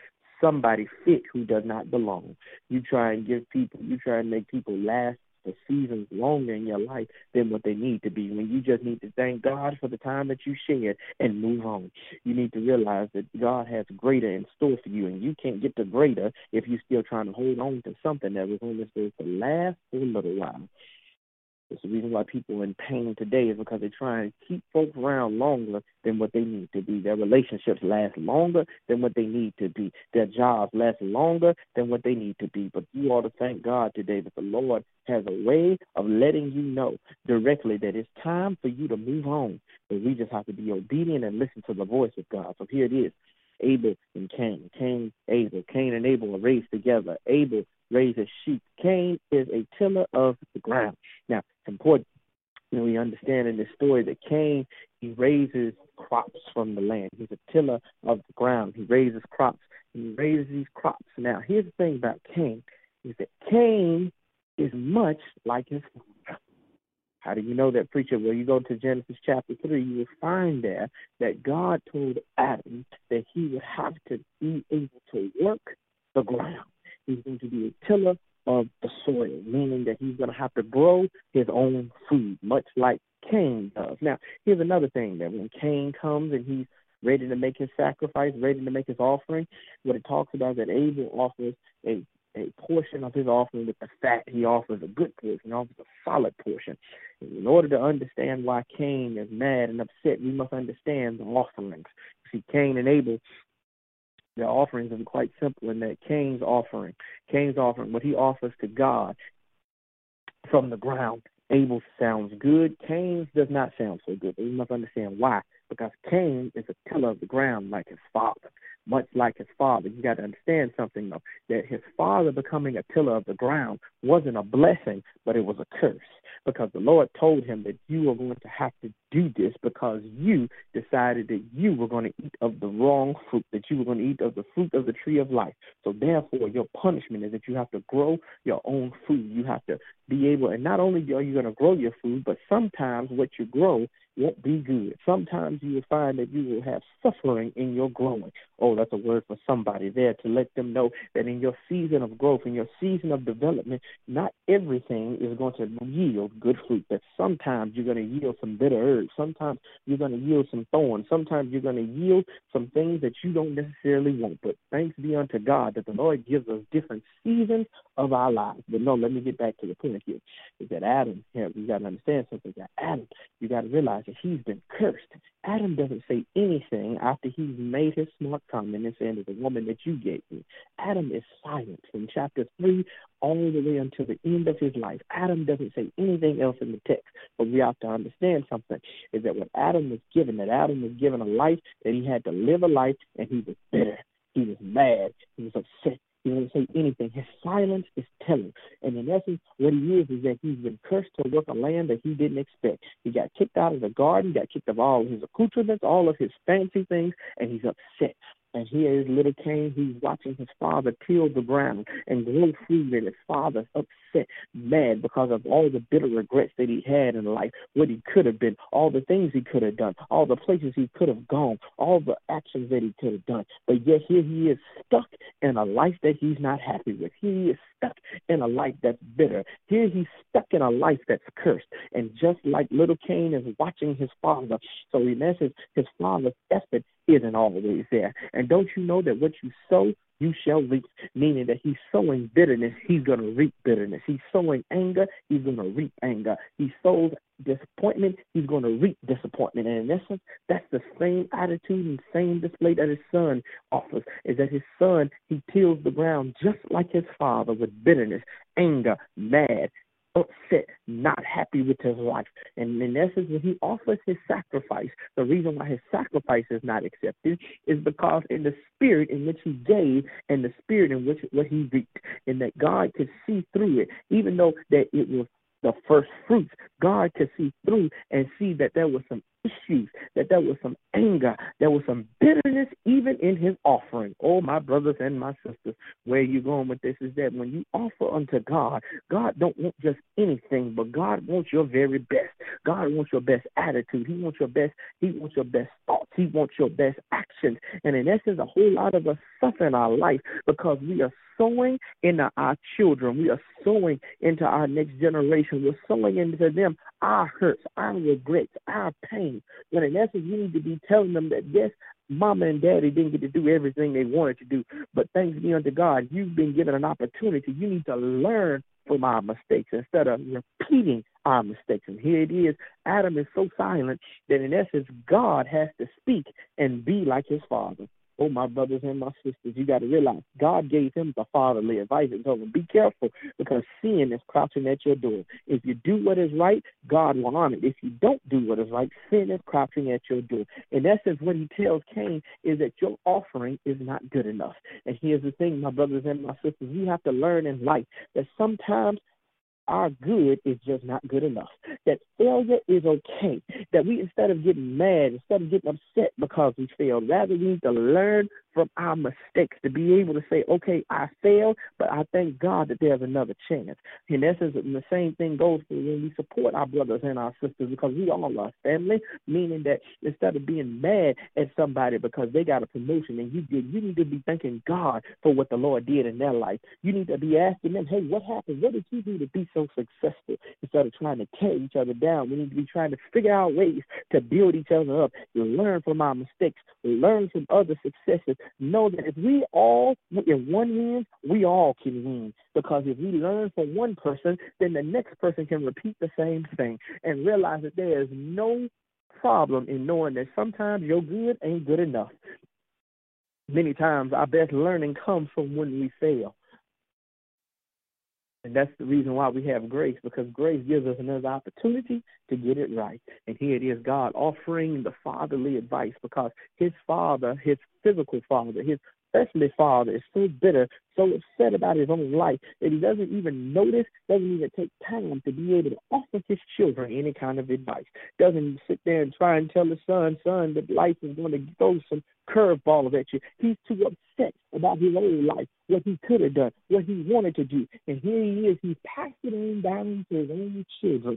somebody fit who does not belong. You try and make people last for seasons longer in your life than what they need to be, when you just need to thank God for the time that you shared and move on. You need to realize that God has greater in store for you, and you can't get to greater if you're still trying to hold on to something that was only supposed to last for a little while. It's the reason why people are in pain today is because they try and keep folks around longer than what they need to be. Their relationships last longer than what they need to be. Their jobs last longer than what they need to be. But you ought to thank God today that the Lord has a way of letting you know directly that it's time for you to move on. But we just have to be obedient and listen to the voice of God. So here it is. Abel and Cain. Cain and Abel are raised together. Abel raises sheep. Cain is a tiller of the ground. Now, it's important we understand in this story that Cain, he raises crops from the land. He's a tiller of the ground. He raises crops. He raises these crops. Now, here's the thing about Cain, is that Cain is much like his father. How do you know that, preacher? Well, you go to Genesis chapter 3, you will find there that God told Adam that he would have to be able to work the ground. He's going to be a tiller of the soil, meaning that he's going to have to grow his own food, much like Cain does. Now, here's another thing, that when Cain comes and he's ready to make his sacrifice, ready to make his offering, what it talks about is that Abel offers a portion of his offering with the fat. He offers a good portion. He offers a solid portion. In order to understand why Cain is mad and upset, we must understand the offerings. See, Cain and Abel, their offerings are quite simple in that Cain's offering, what he offers to God from the ground, Abel sounds good. Cain's does not sound so good. But we must understand why. Because Cain is a tiller of the ground like his father. Much like his father. You got to understand something, though, that his father becoming a tiller of the ground wasn't a blessing, but it was a curse. Because the Lord told him that you are going to have to do this because you decided that you were going to eat of the wrong fruit, that you were going to eat of the fruit of the tree of life. So therefore, your punishment is that you have to grow your own food. You have to be able, and not only are you going to grow your food, but sometimes what you grow won't be good. Sometimes you will find that you will have suffering in your growing. Oh, that's a word for somebody there to let them know that in your season of growth, in your season of development, not everything is going to yield good fruit. That sometimes you're going to yield some bitter herbs. Sometimes you're going to yield some thorns. Sometimes you're going to yield some things that you don't necessarily want. But thanks be unto God that the Lord gives us different seasons of our lives. But no, let me get back to the point here. Is that Adam, you got to understand something. That Adam, you got to realize that he's been cursed. Adam doesn't say anything after he's made his smart comment and saying, the woman that you gave me. Adam is silent from chapter 3 all the way until the end of his life. Adam doesn't say anything else in the text. But we have to understand something, is that when Adam was given a life, that he had to live a life, and he was bitter. He was mad. He was upset. He didn't say anything. His silence is telling. And in essence, what he is that he's been cursed to work a land that he didn't expect. He got kicked out of the garden, got kicked of all his accoutrements, all of his fancy things, and he's upset. And here is little Cain. He's watching his father till the ground and grow food, and his father's upset, mad because of all the bitter regrets that he had in life, what he could have been, all the things he could have done, all the places he could have gone, all the actions that he could have done. But yet here he is stuck in a life that he's not happy with. He is stuck in a life that's bitter. Here he's stuck in a life that's cursed. And just like little Cain is watching his father, so in essence, his father's effort isn't always there. And don't you know that what you sow, you shall reap, meaning that he's sowing bitterness, he's going to reap bitterness. He's sowing anger, he's going to reap anger. He sows disappointment, he's going to reap disappointment. And in essence, that's the same attitude and same display that his son offers, is that his son, he tills the ground just like his father with bitterness, anger, mad, upset, not happy with his life. And in essence, when he offers his sacrifice, the reason why his sacrifice is not accepted is because in the spirit in which he gave and the spirit in which what he reaped, and that God could see through it, even though that it was the first fruits, God could see through and see that there was some issues, that there was some anger, there was some bitterness even in his offering. Oh, my brothers and my sisters, where you going with this is that when you offer unto God, God don't want just anything, but God wants your very best. God wants your best attitude. He wants your best thoughts. He wants your best actions. And in essence, a whole lot of us suffer in our life because we are sowing into our children. We are sowing into our next generation. We're sowing into them our hurts, our regrets, our pain. When in essence, we need to be telling them that, yes, mama and daddy didn't get to do everything they wanted to do, but thanks be unto God, you've been given an opportunity. You need to learn from our mistakes instead of repeating our mistakes. And here it is. Adam is so silent that in essence, God has to speak and be like his father. Oh, my brothers and my sisters, you got to realize God gave him the fatherly advice and told him, be careful because sin is crouching at your door. If you do what is right, God will honor it. If you don't do what is right, sin is crouching at your door. In essence, what he tells Cain is that your offering is not good enough. And here's the thing, my brothers and my sisters, we have to learn in life that sometimes our good is just not good enough. That failure is okay. That we, instead of getting mad, instead of getting upset because we failed, rather we need to learn from our mistakes to be able to say, okay, I failed, but I thank God that there's another chance. In essence, the same thing goes for when we support our brothers and our sisters because we all are family, meaning that instead of being mad at somebody because they got a promotion and you did, you need to be thanking God for what the Lord did in their life. You need to be asking them, hey, what happened? What did you do to be so successful? Instead of trying to tear each other down, we need to be trying to figure out ways to build each other up, to learn from our mistakes, learn from other successes. Know that if one wins, we all can win. Because if we learn from one person, then the next person can repeat the same thing and realize that there is no problem in knowing that sometimes your good ain't good enough. Many times our best learning comes from when we fail. And that's the reason why we have grace, because grace gives us another opportunity to get it right. And here it is, God offering the fatherly advice, because his father, his physical father, his earthly father is so bitter, so upset about his own life that he doesn't even notice, doesn't even take time to be able to offer his children any kind of advice. Doesn't sit there and try and tell his son, that life is going to throw some curveballs at you. He's too upset about his own life, what he could have done, what he wanted to do. And here he is, he's passed it on down to his own children.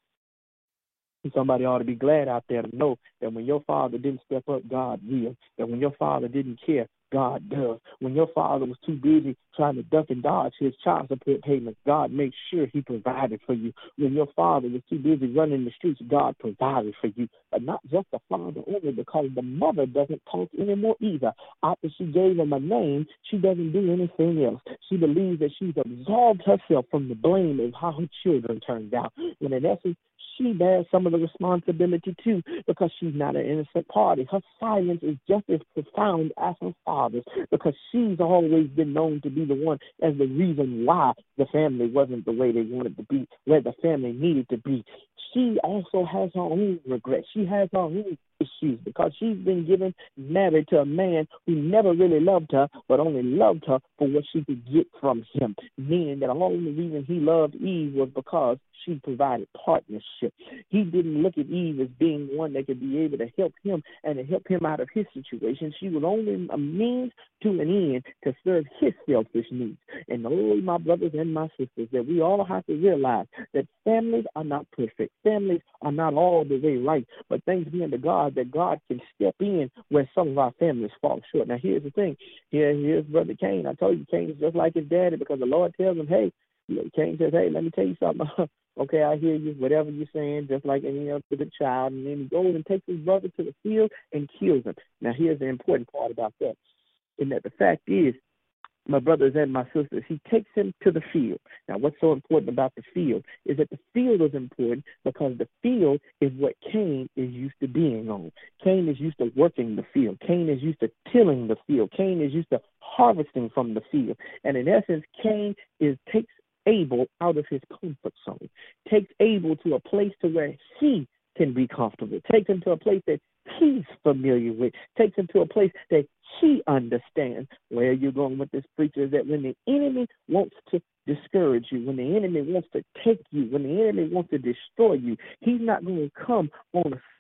And somebody ought to be glad out there to know that when your father didn't step up, God will. That when your father didn't care, God does. When your father was too busy trying to duck and dodge his child support payments, God made sure he provided for you. When your father was too busy running the streets, God provided for you. But not just the father only, because the mother doesn't talk anymore either. After she gave him a name, she doesn't do anything else. She believes that she's absolved herself from the blame of how her children turned out. When in essence, she bears some of the responsibility too, because she's not an innocent party. Her silence is just as profound as her father's, because she's always been known to be the one as the reason why the family wasn't the way they wanted to be, where the family needed to be. She also has her own regrets. She has her own issues because she's been married to a man who never really loved her, but only loved her for what she could get from him, meaning that the only reason he loved Eve was because she provided partnership. He didn't look at Eve as being one that could be able to help him and to help him out of his situation. She was only a means to an end to serve his selfish needs. And my brothers and my sisters, that we all have to realize that families are not perfect. Families are not all the way right, but thanks be unto God that God can step in where some of our families fall short. Now, here's the thing. Here's Brother Cain. I told you Cain is just like his daddy, because the Lord tells him, hey, Cain says, hey, let me tell you something. Okay, I hear you, whatever you're saying, just like any other child. And then he goes and takes his brother to the field and kills him. Now, here's the important part about that, in that the fact is, my brothers and my sisters, he takes him to the field. Now, what's so important about the field is that the field is important because the field is what Cain is used to being on. Cain is used to working the field. Cain is used to tilling the field. Cain is used to harvesting from the field. And in essence, Cain takes Abel out of his comfort zone, takes Abel to a place to where he can be comfortable, takes him to a place that he's familiar with, takes him to a place that he understands. Where you're going with this, preacher, is that when the enemy wants to discourage you, when the enemy wants to take you, when the enemy wants to destroy you, he's not going to come on a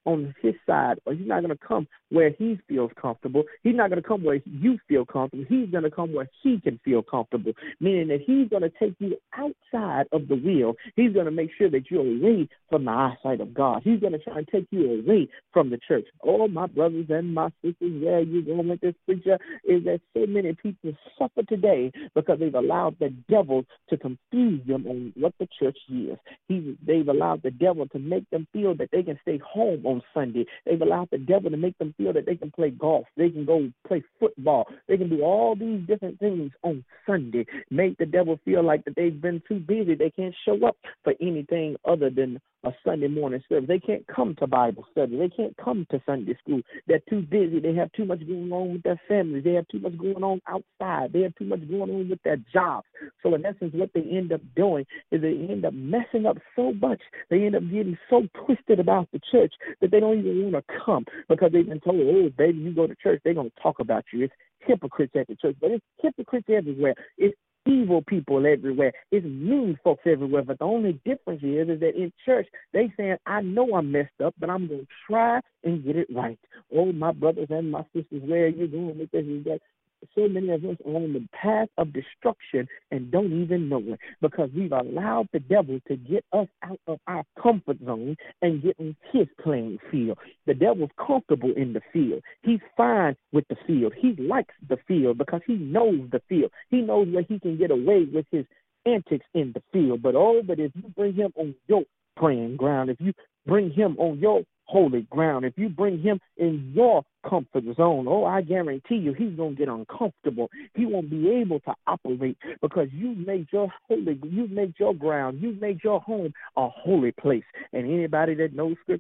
on his side, or he's not going to come where he feels comfortable. He's not going to come where you feel comfortable. He's going to come where he can feel comfortable, meaning that he's going to take you outside of the will. He's going to make sure that you're away from the eyesight of God. He's going to try and take you away from the church. Oh, my brothers and my sisters, where you going with this preacher is that so many people suffer today because they've allowed the devil to confuse them on what the church is. They've allowed the devil to make them feel that they can stay home on Sunday. They've allowed the devil to make them feel that they can play golf. They can go play football. They can do all these different things on Sunday. Make the devil feel like that they've been too busy. They can't show up for anything other than a Sunday morning service. They can't come to Bible study. They can't come to Sunday school. They're too busy. They have too much going on with their families. They have too much going on outside. They have too much going on with their jobs. So in essence, what they end up doing is they end up messing up so much. They end up getting so twisted about the church that they don't even want to come because they've been told, oh, baby, you go to church, they're going to talk about you. It's hypocrites at the church. But it's hypocrites everywhere. It's evil people everywhere. It's mean folks everywhere. But the only difference is that in church, they saying, I know I'm messed up, but I'm going to try and get it right. Oh, my brothers and my sisters, where are you going with this? Is that so many of us are on the path of destruction and don't even know it because we've allowed the devil to get us out of our comfort zone and get in his playing field. The devil's comfortable in the field. He's fine with the field. He likes the field because he knows the field. He knows where he can get away with his antics in the field. But if you bring him on your playing ground, if you bring him on your holy ground, if you bring him in your comfort zone, oh, I guarantee you he's going to get uncomfortable. He won't be able to operate because you've made your ground, you've made your home a holy place. And anybody that knows scripture,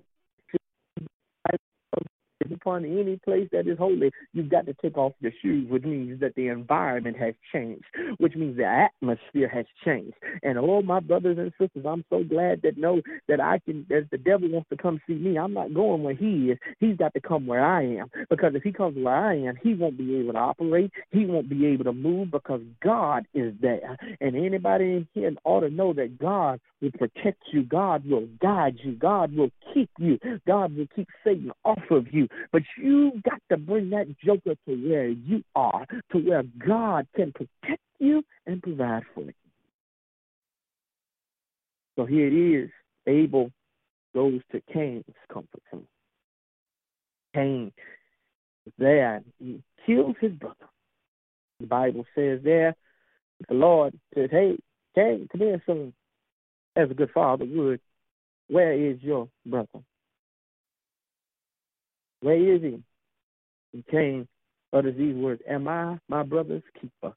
upon any place that is holy, you've got to take off your shoes, which means that the environment has changed, which means the atmosphere has changed. And oh, my brothers and sisters, I'm so glad that know that I can, as the devil wants to come see me, I'm not going where he is. He's got to come where I am, because if he comes where I am, he won't be able to operate. He won't be able to move because God is there. And anybody in here ought to know that God will protect you. God will guide you. God will keep you. God will keep Satan off of you. But you've got to bring that joker to where you are, to where God can protect you and provide for you. So here it is. Abel goes to Cain's comfort zone. Cain is there. He kills his brother. The Bible says there, the Lord says, hey, Cain, come here, son. As a good father would, where is your brother? Where is he? And Cain utters these words, am I my brother's keeper?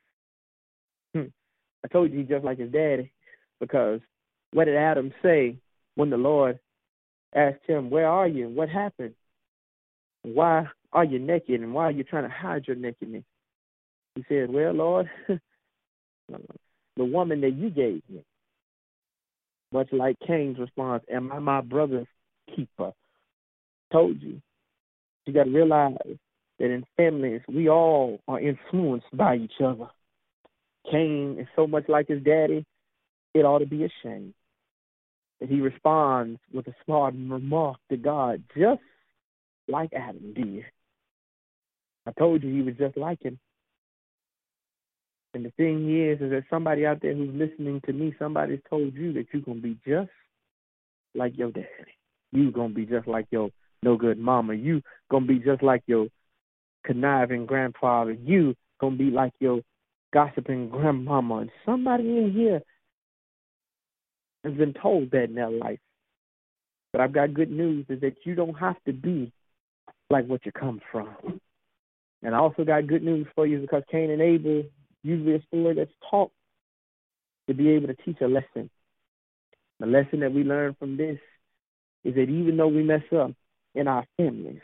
I told you he's just like his daddy, because what did Adam say when the Lord asked him, where are you? What happened? Why are you naked? And why are you trying to hide your nakedness? He said, well, Lord, the woman that you gave me. Much like Cain's response, am I my brother's keeper? Told you. You got to realize that in families, we all are influenced by each other. Cain is so much like his daddy, it ought to be a shame that he responds with a smart remark to God, just like Adam did. I told you he was just like him. And the thing is that somebody out there who's listening to me, somebody's told you that you're going to be just like your daddy. You're going to be just like your no-good mama. You going to be just like your conniving grandfather. You going to be like your gossiping grandmama. And somebody in here has been told that in their life. But I've got good news, is that you don't have to be like what you come from. And I also got good news for you, because Cain and Abel, usually a story that's taught to be able to teach a lesson. The lesson that we learn from this is that even though we mess up in our families,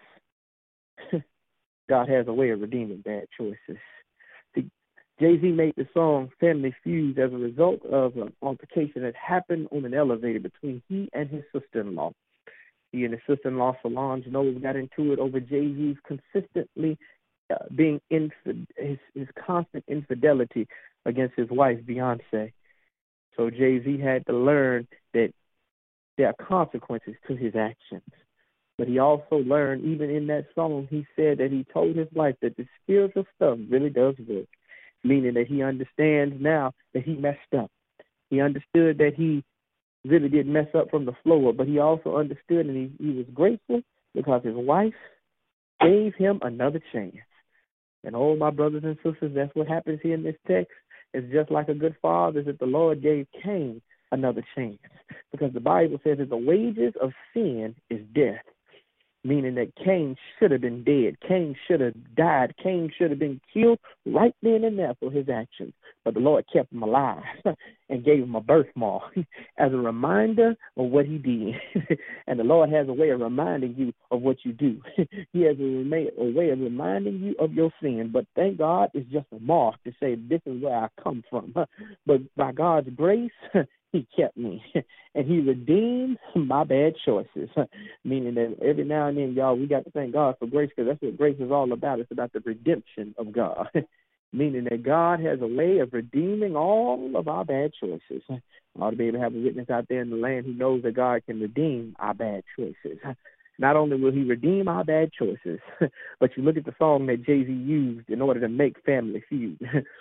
God has a way of redeeming bad choices. Jay-Z made the song Family Feud as a result of an altercation that happened on an elevator between he and his sister-in-law. He and his sister-in-law, Solange Knowles, got into it over Jay-Z's consistently being his constant infidelity against his wife, Beyonce. So Jay-Z had to learn that there are consequences to his actions. But he also learned, even in that song, he said that he told his wife that the spiritual stuff really does work, meaning that he understands now that he messed up. He understood that he really did mess up from the floor, but he also understood and he was grateful because his wife gave him another chance. And oh, my brothers and sisters, that's what happens here in this text. It's just like a good father that the Lord gave Cain another chance, because the Bible says that the wages of sin is death, meaning that Cain should have been dead. Cain should have died. Cain should have been killed right then and there for his actions. But the Lord kept him alive and gave him a birthmark as a reminder of what he did. And the Lord has a way of reminding you of what you do. He has a way of reminding you of your sin. But thank God it's just a mark to say this is where I come from. But by God's grace, he kept me, and he redeemed my bad choices, meaning that every now and then, y'all, we got to thank God for grace, because that's what grace is all about. It's about the redemption of God, meaning that God has a way of redeeming all of our bad choices. I ought to be able to have a witness out there in the land who knows that God can redeem our bad choices. Not only will he redeem our bad choices, but you look at the song that Jay-Z used in order to make Family Feud.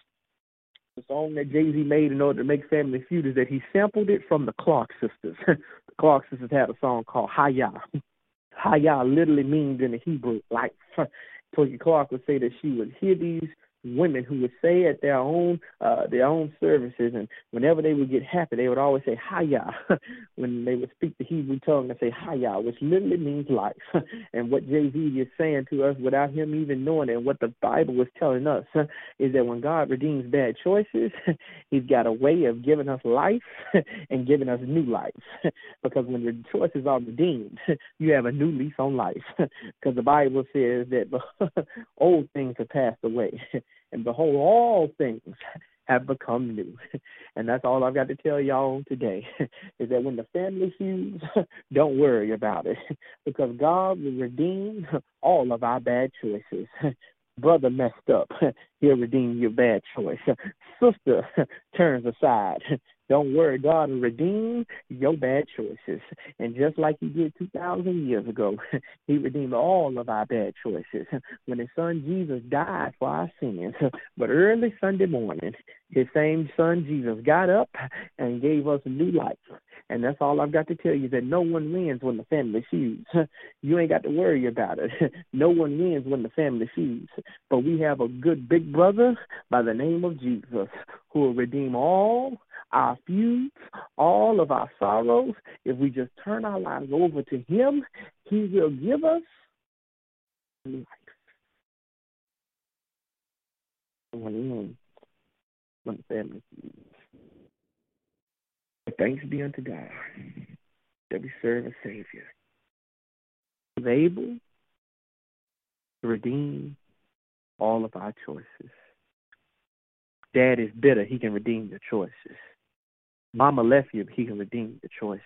The song that Jay-Z made in order to make Family Feud is that he sampled it from the Clark Sisters. The Clark Sisters had a song called Hayah. Hayah literally means in the Hebrew life. Twiggy Clark would say that she would hear these women who would say at their own services, and whenever they would get happy, they would always say Hayah. When they would speak the Hebrew tongue, they say Hayah, which literally means life. And what Jay-Z is saying to us without him even knowing it, and what the Bible was telling us, is that when God redeems bad choices, he's got a way of giving us life and giving us new life. Because when your choices are redeemed, you have a new lease on life. Because the Bible says that old things have passed away, and behold, all things have become new. And that's all I've got to tell y'all today, is that when the family feuds, don't worry about it, because God will redeem all of our bad choices. Brother messed up, he'll redeem your bad choice. Sister turns aside, don't worry, God will redeem your bad choices. And just like he did 2,000 years ago, he redeemed all of our bad choices when his son Jesus died for our sins. But early Sunday morning, his same son Jesus got up and gave us a new life. And that's all I've got to tell you, that no one wins when the family feuds. You ain't got to worry about it. No one wins when the family feuds. But we have a good big brother by the name of Jesus, who will redeem all our feuds, all of our sorrows. If we just turn our lives over to him, he will give us life. When the family feuds. Thanks be unto God that we serve a Savior who is able to redeem all of our choices. Dad is bitter, he can redeem your choices. Mama left you, he can redeem your choices.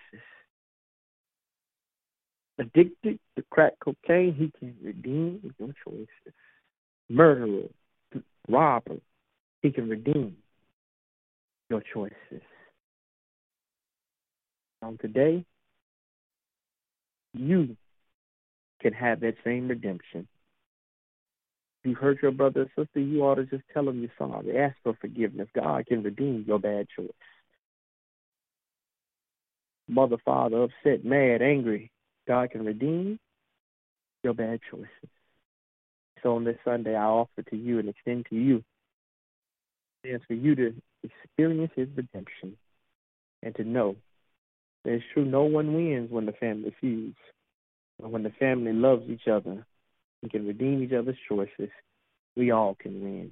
Addicted to crack cocaine, he can redeem your choices. Murderer, robber, he can redeem your choices. Today, you can have that same redemption. If you hurt your brother or sister, you ought to just tell them you're sorry. Ask for forgiveness. God can redeem your bad choice. Mother, father, upset, mad, angry, God can redeem your bad choices. So on this Sunday, I offer to you and extend to you is for you to experience his redemption and to know that it's true, no one wins when the family feuds. But when the family loves each other and can redeem each other's choices, we all can win.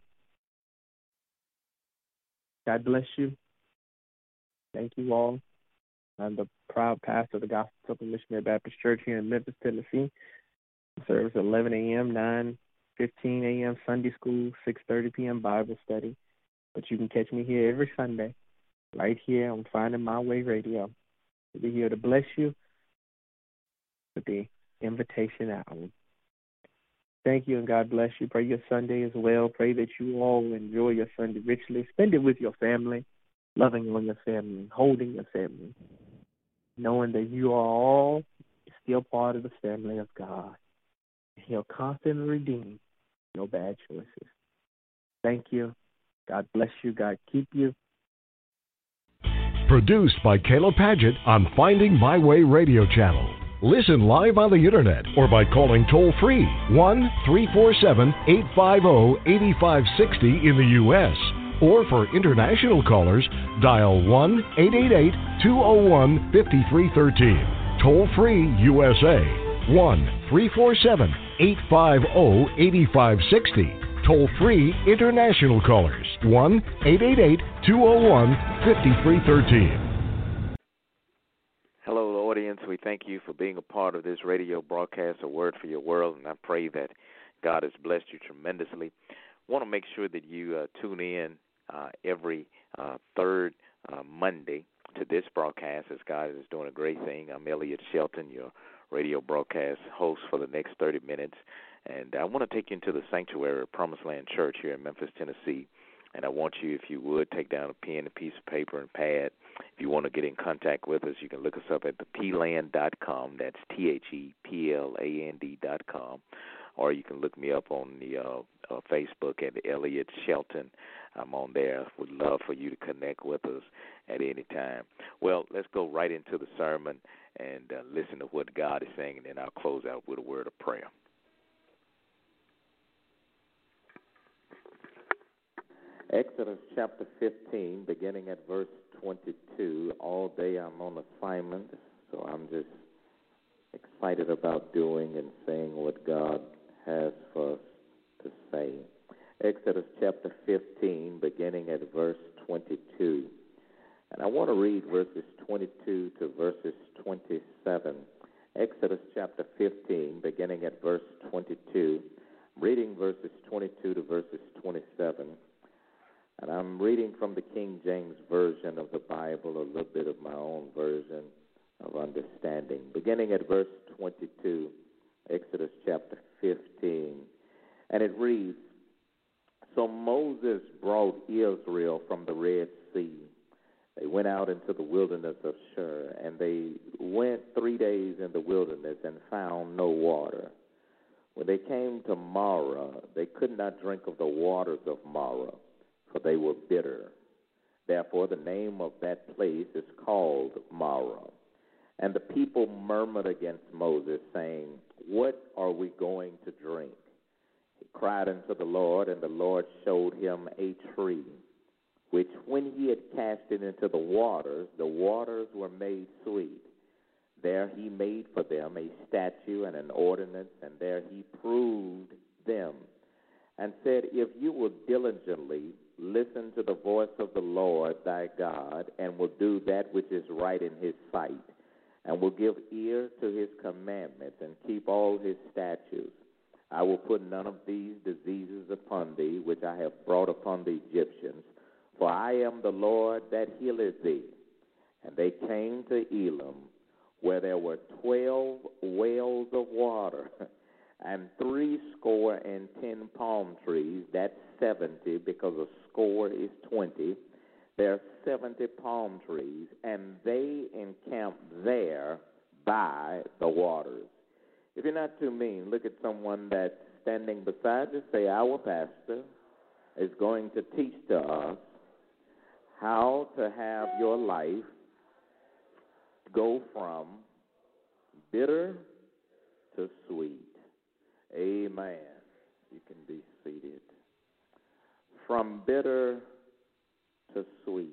God bless you. Thank you all. I'm the proud pastor of the Gospel Temple Missionary Baptist Church here in Memphis, Tennessee. Service at 11 a.m., 9:15 a.m. Sunday school, 6:30 p.m. Bible study. But you can catch me here every Sunday, right here on Finding My Way Radio. We'll be here to bless you with the invitation hour. Thank you, and God bless you. Pray your Sunday as well. Pray that you all enjoy your Sunday richly. Spend it with your family, loving on your family, holding your family, knowing that you are all still part of the family of God. He'll constantly redeem your bad choices. Thank you. God bless you. God keep you. Produced by Caleb Paget on Finding My Way Radio Channel. Listen live on the internet or by calling toll-free 1-347-850-8560 in the U.S. Or for international callers, dial 1-888-201-5313. Toll-free USA, 1-347-850-8560. Toll-free international callers, 1-888-201-5313. Hello, audience. We thank you for being a part of this radio broadcast, A Word for Your World, and I pray that God has blessed you tremendously. I want to make sure that you tune in every third Monday to this broadcast, as God is doing a great thing. I'm Elliot Shelton, your radio broadcast host for the next 30 minutes, and I want to take you into the sanctuary of Promised Land Church here in Memphis, Tennessee. And I want you, if you would, take down a pen, a piece of paper, and pad. If you want to get in contact with us, you can look us up at thepland.com. That's THEPLAND.com. Or you can look me up on the Facebook at Elliot Shelton. I'm on there. Would love for you to connect with us at any time. Well, let's go right into the sermon and listen to what God is saying, and then I'll close out with a word of prayer. Exodus chapter 15, beginning at verse 22. All day I'm on assignment, so I'm just excited about doing and saying what God has for us to say. Exodus chapter 15, beginning at verse 22. And I want to read verses 22 to verses 27. Exodus chapter 15, beginning at verse 22. Reading verses 22 to verses 27. And I'm reading from the King James Version of the Bible, a little bit of my own version of understanding. Beginning at verse 22, Exodus chapter 15. And it reads, So Moses brought Israel from the Red Sea. They went out into the wilderness of Shur, and they went 3 days in the wilderness and found no water. When they came to Marah, they could not drink of the waters of Marah, for they were bitter. Therefore, the name of that place is called Marah. And the people murmured against Moses, saying, What are we going to drink? He cried unto the Lord, and the Lord showed him a tree, which when he had cast it into the waters were made sweet. There he made for them a statute and an ordinance, and there he proved them, and said, If you will diligently listen to the voice of the Lord thy God, and will do that which is right in his sight, and will give ear to his commandments, and keep all his statutes, I will put none of these diseases upon thee, which I have brought upon the Egyptians, for I am the Lord that healeth thee. And they came to Elim, where there were 12 wells of water, and 70 palm trees. That's 70, because a score is 20. There are 70 palm trees, and they encamped there by the waters. If you're not too mean, look at someone that's standing beside you. Say, our pastor is going to teach to us how to have your life go from bitter to sweet. Amen. You can be seated. From bitter to sweet.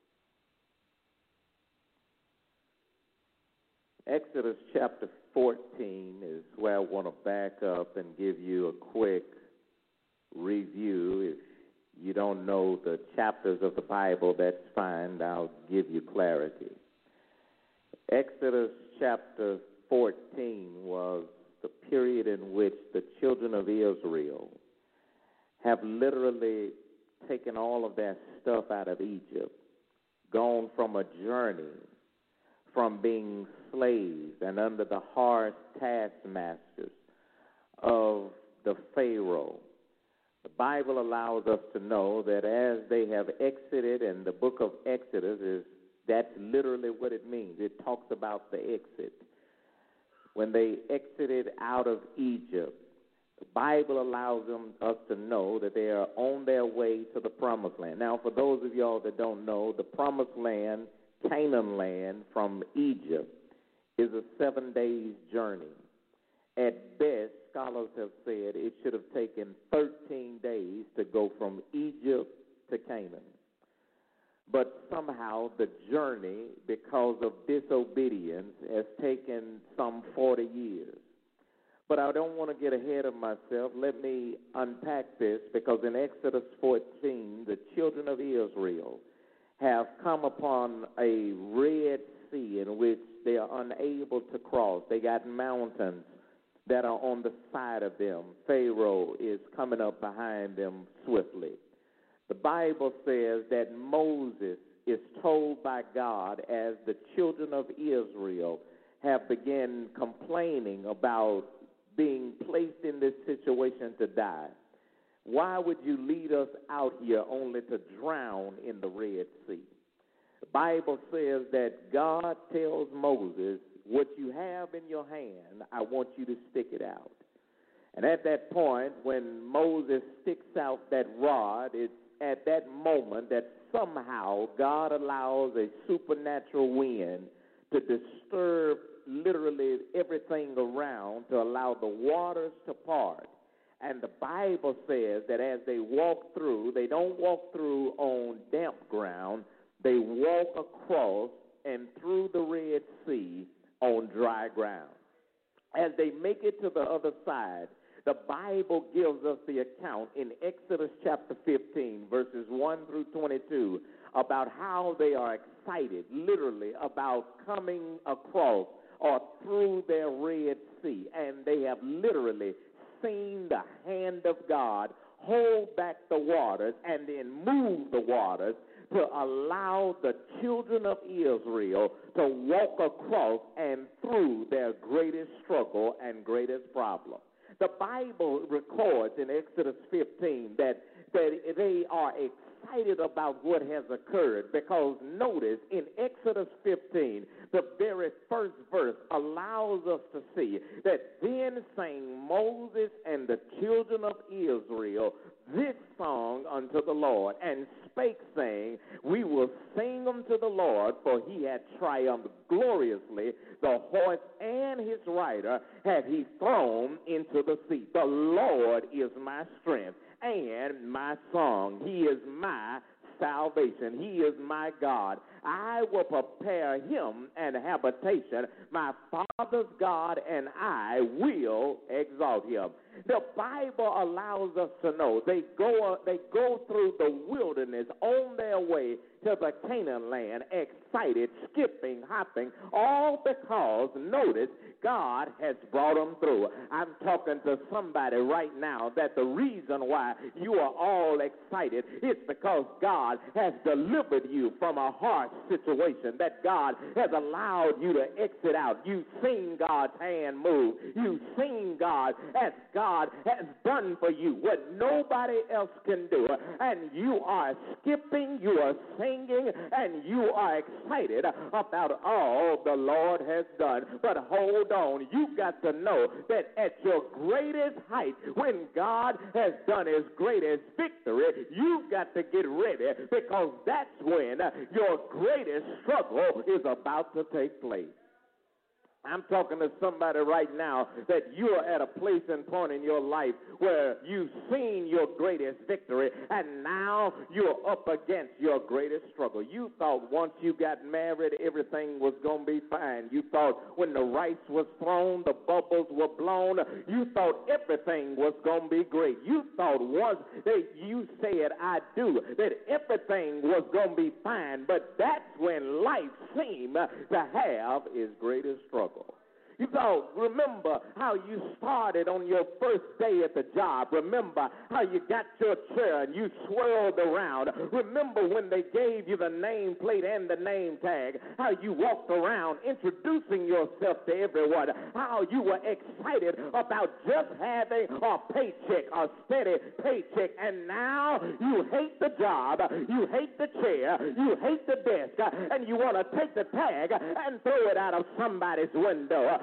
Exodus chapter 14 is where I want to back up and give you a quick review. If you don't know the chapters of the Bible, that's fine. I'll give you clarity. Exodus chapter 14 was the period in which the children of Israel have literally taken all of their stuff out of Egypt, gone from a journey from being slaves and under the harsh taskmasters of the Pharaoh. The Bible allows us to know that as they have exited, and the book of Exodus that's literally what it means. It talks about the exit. when they exited out of Egypt, the Bible allows us to know that they are on their way to the promised land. Now, for those of y'all that don't know, the promised land, Canaan land from Egypt, is a 7 days journey. At best, scholars have said it should have taken 13 days to go from Egypt to Canaan. But somehow the journey, because of disobedience, has taken some 40 years. But I don't want to get ahead of myself. Let me unpack this, because in Exodus 14, the children of Israel have come upon a Red Sea in which they are unable to cross. They got mountains that are on the side of them. Pharaoh is coming up behind them swiftly. The Bible says that Moses is told by God, as the children of Israel have begun complaining about being placed in this situation to die, why would you lead us out here only to drown in the Red Sea? The Bible says that God tells Moses, what you have in your hand, I want you to stick it out. And at that point, when Moses sticks out that rod, it's at that moment that somehow God allows a supernatural wind to disturb literally everything around, to allow the waters to part. And the Bible says that as they walk through, they don't walk through on damp ground, they walk across and through the Red Sea on dry ground. As they make it to the other side, the Bible gives us the account in Exodus chapter 15, verses 1 through 22, about how they are excited, literally, about coming across or through their Red Sea. And they have literally seen the hand of God hold back the waters and then move the waters to allow the children of Israel to walk across and through their greatest struggle and greatest problem. The Bible records in Exodus 15 that they are excited about what has occurred, because notice in Exodus 15, the very first verse allows us to see that then sang Moses and the children of Israel this song unto the Lord, and spake, saying, we will sing unto the Lord, for he had triumphed gloriously. The horse and his rider had he thrown into the sea. The Lord is my strength and my song. He is my salvation. He is my God. I will prepare him an habitation, my father's God, and I will exalt him. The Bible allows us to know they go through the wilderness on their way to the Canaan land, excited, skipping, hopping, all because, notice, God has brought them through. I'm talking to somebody right now that the reason why you are all excited is because God has delivered you from a harsh situation, that God has allowed you to exit out. You've seen God's hand move. You've seen God as God has done for you what nobody else can do. And you are skipping, you are singing, and you are excited about all the Lord has done. But hold on, you've got to know that at your greatest height, when God has done his greatest victory, you've got to get ready, because that's when your greatest struggle is about to take place. I'm talking to somebody right now that you are at a place and point in your life where you've seen your greatest victory, and now you're up against your greatest struggle. You thought once you got married, everything was going to be fine. You thought when the rice was thrown, the bubbles were blown. You thought everything was going to be great. You thought once that you said, I do, that everything was going to be fine. But that's when life seemed to have its greatest struggle. You thought, remember how you started on your first day at the job. Remember how you got your chair and you swirled around. Remember when they gave you the name plate and the name tag, how you walked around introducing yourself to everyone, how you were excited about just having a paycheck, a steady paycheck, and now you hate the job, you hate the chair, you hate the desk, and you want to take the tag and throw it out of somebody's window.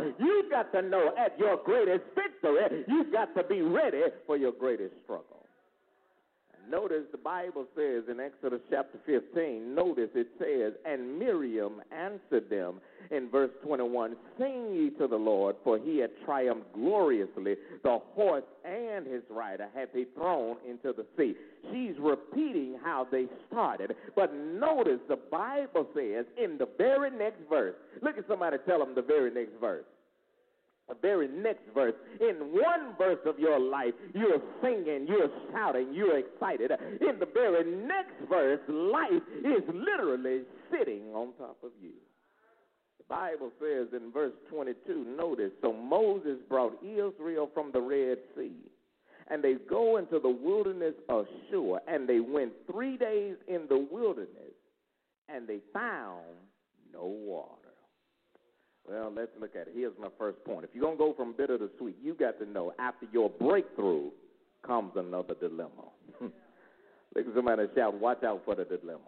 You've got to know at your greatest victory, you've got to be ready for your greatest struggle. Notice the Bible says in Exodus chapter 15, notice it says, and Miriam answered them in verse 21, sing ye to the Lord, for he had triumphed gloriously. The horse and his rider hath he thrown into the sea. She's repeating how they started. But notice the Bible says in the very next verse, look at somebody, tell them the very next verse. The very next verse, in one verse of your life, you're singing, you're shouting, you're excited. In the very next verse, life is literally sitting on top of you. The Bible says in verse 22, notice, so Moses brought Israel from the Red Sea, and they go into the wilderness of Shur, and they went 3 days in the wilderness, and they found no water. Well, let's look at it. Here's my first point. If you're going to go from bitter to sweet, you got to know after your breakthrough comes another dilemma. Look at somebody shout, watch out for the dilemma.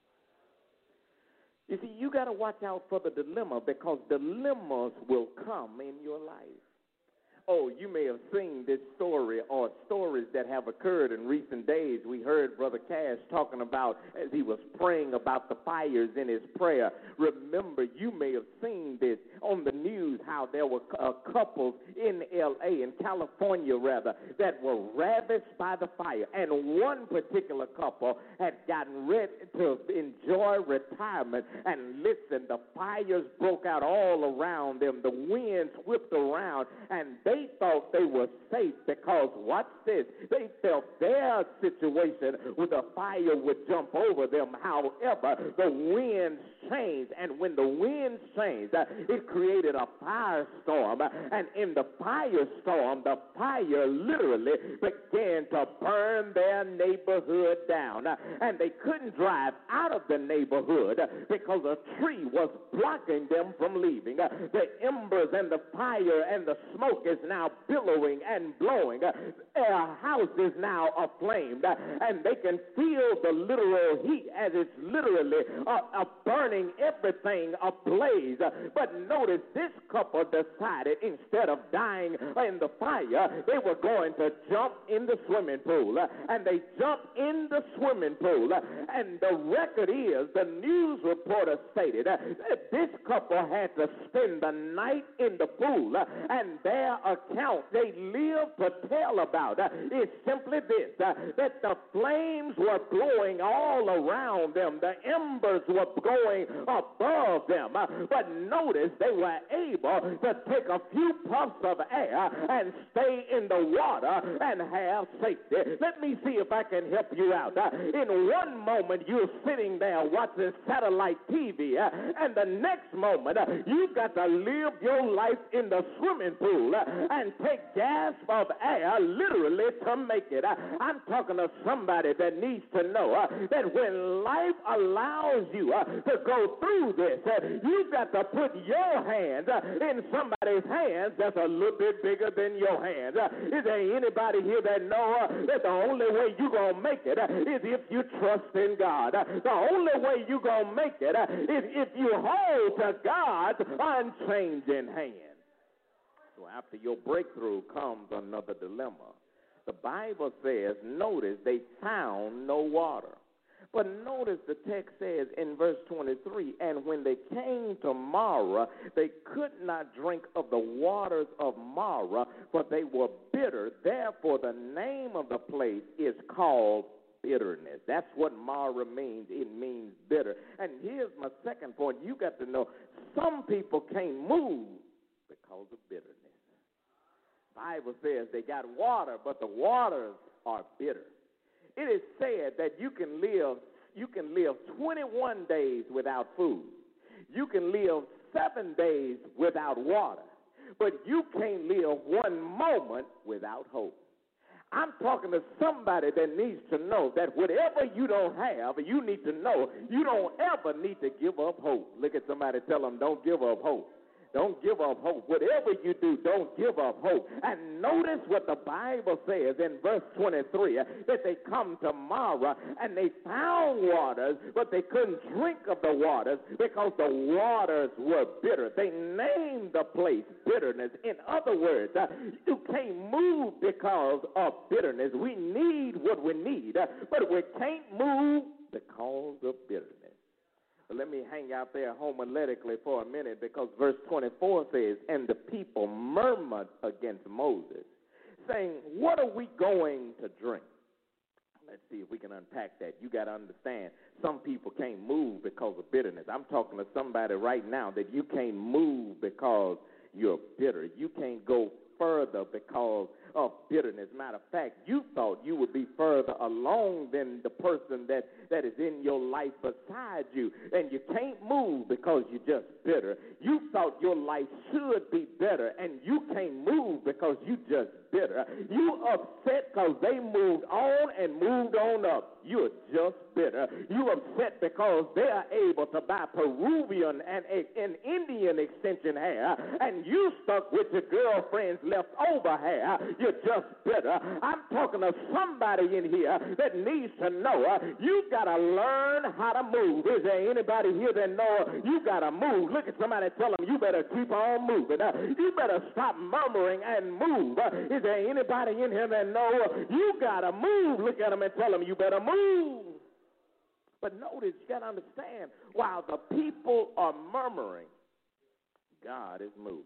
You see, you got to watch out for the dilemma because dilemmas will come in your life. Oh, you may have seen this story or stories that have occurred in recent days. We heard Brother Cash talking about as he was praying about the fires in his prayer. Remember, you may have seen this on the news, how there were couples in L.A., in California rather, that were ravished by the fire. And one particular couple had gotten ready to enjoy retirement. And listen, the fires broke out all around them. The winds whipped around, and they thought they were safe because, watch this, they felt their situation with the fire would jump over them. However, the winds changed, and when the winds changed, it created a firestorm, and in the firestorm, the fire literally began to burn their neighborhood down, and they couldn't drive out of the neighborhood because a tree was blocking them from leaving. The embers and the fire and the smoke is now billowing and blowing. Their house is now aflame, and they can feel the literal heat as it's literally burning everything ablaze. But notice this couple decided instead of dying in the fire, they were going to jump in the swimming pool. And they jumped in the swimming pool. And the record is, the news reporter stated that this couple had to spend the night in the pool, and their account they live to tell about is simply this, that the flames were blowing all around them. The embers were going above them. But notice they were able to take a few puffs of air and stay in the water and have safety. Let me see if I can help you out. In one moment, you're sitting there watching satellite TV, and the next moment, you've got to live your life in the swimming pool and take gasp of air literally to make it. I'm talking to somebody that needs to know that when life allows you to go through this, you've got to put your hands in somebody's hands that's a little bit bigger than your hands. Is there anybody here that know that the only way you're going to make it is if you trust in God? The only way you're going to make it is if you hold to God's unchanging hand. So after your breakthrough comes another dilemma. The Bible says, notice, they found no water. But notice the text says in verse 23, and when they came to Marah, they could not drink of the waters of Marah, for they were bitter. Therefore, the name of the place is called bitterness. That's what Marah means. It means bitter. And here's my second point. You got to know some people can't move because of bitterness. The Bible says they got water, but the waters are bitter. It is said that you can live 21 days without food. You can live 7 days without water, but you can't live one moment without hope. I'm talking to somebody that needs to know that whatever you don't have, you need to know you don't ever need to give up hope. Look at somebody, tell them, don't give up hope. Don't give up hope. Whatever you do, don't give up hope. And notice what the Bible says in verse 23, that they come to Marah and they found waters, but they couldn't drink of the waters because the waters were bitter. They named the place bitterness. In other words, you can't move because of bitterness. We need what we need, but we can't move because of bitterness. But let me hang out there homiletically for a minute, because verse 24 says, and the people murmured against Moses, saying, what are we going to drink? Let's see if we can unpack that. You got to understand, some people can't move because of bitterness. I'm talking to somebody right now that you can't move because you're bitter. You can't go further because of bitterness. Matter of fact, you thought you would be further along than the person that is in your life beside you, and you can't move because you're just bitter. You thought your life should be better, and you can't move because you just bitter. You upset because they moved on and moved on up. You're just bitter. You upset because they are able to buy Peruvian and an Indian extension hair, and you stuck with your girlfriend's leftover hair. You're just bitter. I'm talking to somebody in here that needs to know you got to learn how to move. Is there anybody here that know you got to move? Look at somebody, tell them you better keep on moving. You better stop murmuring and move. Is there anybody in here that know you got to move? Look at them and tell them you better move. But notice, you got to understand, while the people are murmuring, God is moving.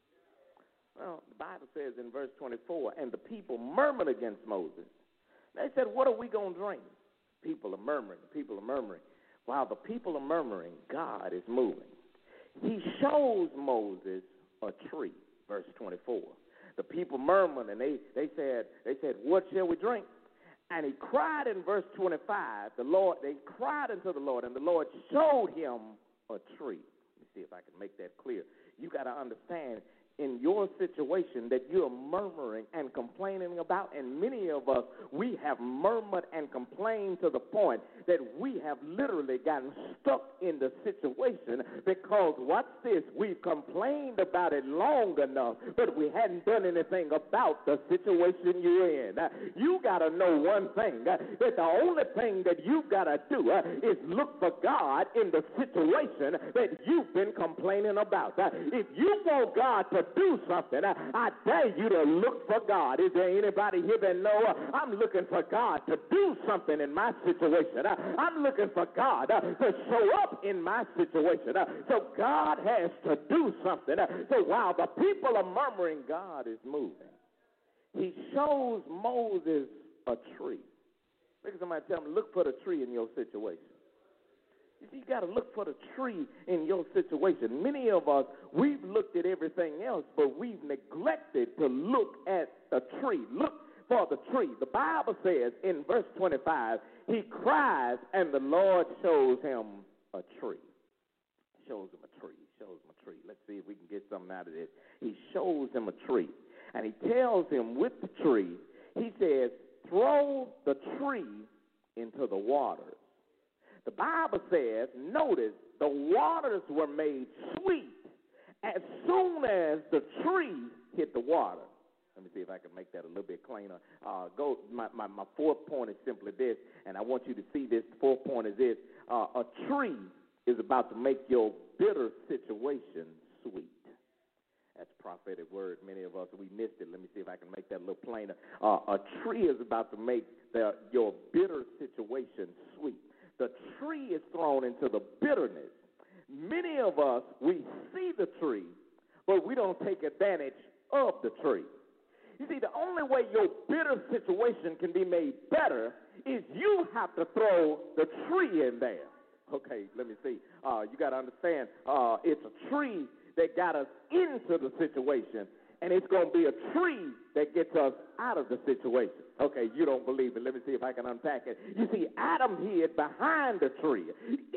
Well, the Bible says in verse 24, and the people murmured against Moses. They said, what are we going to drink? People are murmuring. The people are murmuring. While the people are murmuring, God is moving. He shows Moses a tree, verse 24. The people murmured, and they said, what shall we drink? And he cried in verse 25, they cried unto the Lord, and the Lord showed him a tree. Let me see if I can make that clear. You got to understand, in your situation that you're murmuring and complaining about, and many of us, we have murmured and complained to the point that we have literally gotten stuck in the situation because, watch this, we've complained about it long enough, but we hadn't done anything about the situation you're in. You got to know one thing, that the only thing that you've got to do is look for God in the situation that you've been complaining about. If you want God to do something, I dare you to look for God. Is there anybody here that know I'm looking for God to do something in my situation? I'm looking for God to show up in my situation. So God has to do something. So while the people are murmuring, God is moving. He shows Moses a tree. Look at somebody, tell him, look for the tree in your situation. You got to look for the tree in your situation. Many of us, we've looked at everything else, but we've neglected to look at a tree. Look for the tree. The Bible says in verse 25, he cries, and the Lord shows him a tree. Shows him a tree. Shows him a tree. Let's see if we can get something out of this. He shows him a tree, and he tells him with the tree, he says, throw the tree into the waters. The Bible says, notice, the waters were made sweet as soon as the tree hit the water. Let me see if I can make that a little bit cleaner. My fourth point is simply this, and I want you to see this. The fourth point is this. A tree is about to make your bitter situation sweet. That's a prophetic word. Many of us, we missed it. Let me see if I can make that a little plainer. A tree is about to make your bitter situation sweet. The tree is thrown into the bitterness. Many of us, we see the tree, but we don't take advantage of the tree. You see, the only way your bitter situation can be made better is you have to throw the tree in there. Okay, let me see. You got to understand, it's a tree that got us into the situation, and it's going to be a tree that gets us out of the situation. Okay, you don't believe it. Let me see if I can unpack it. You see, Adam hid behind a tree.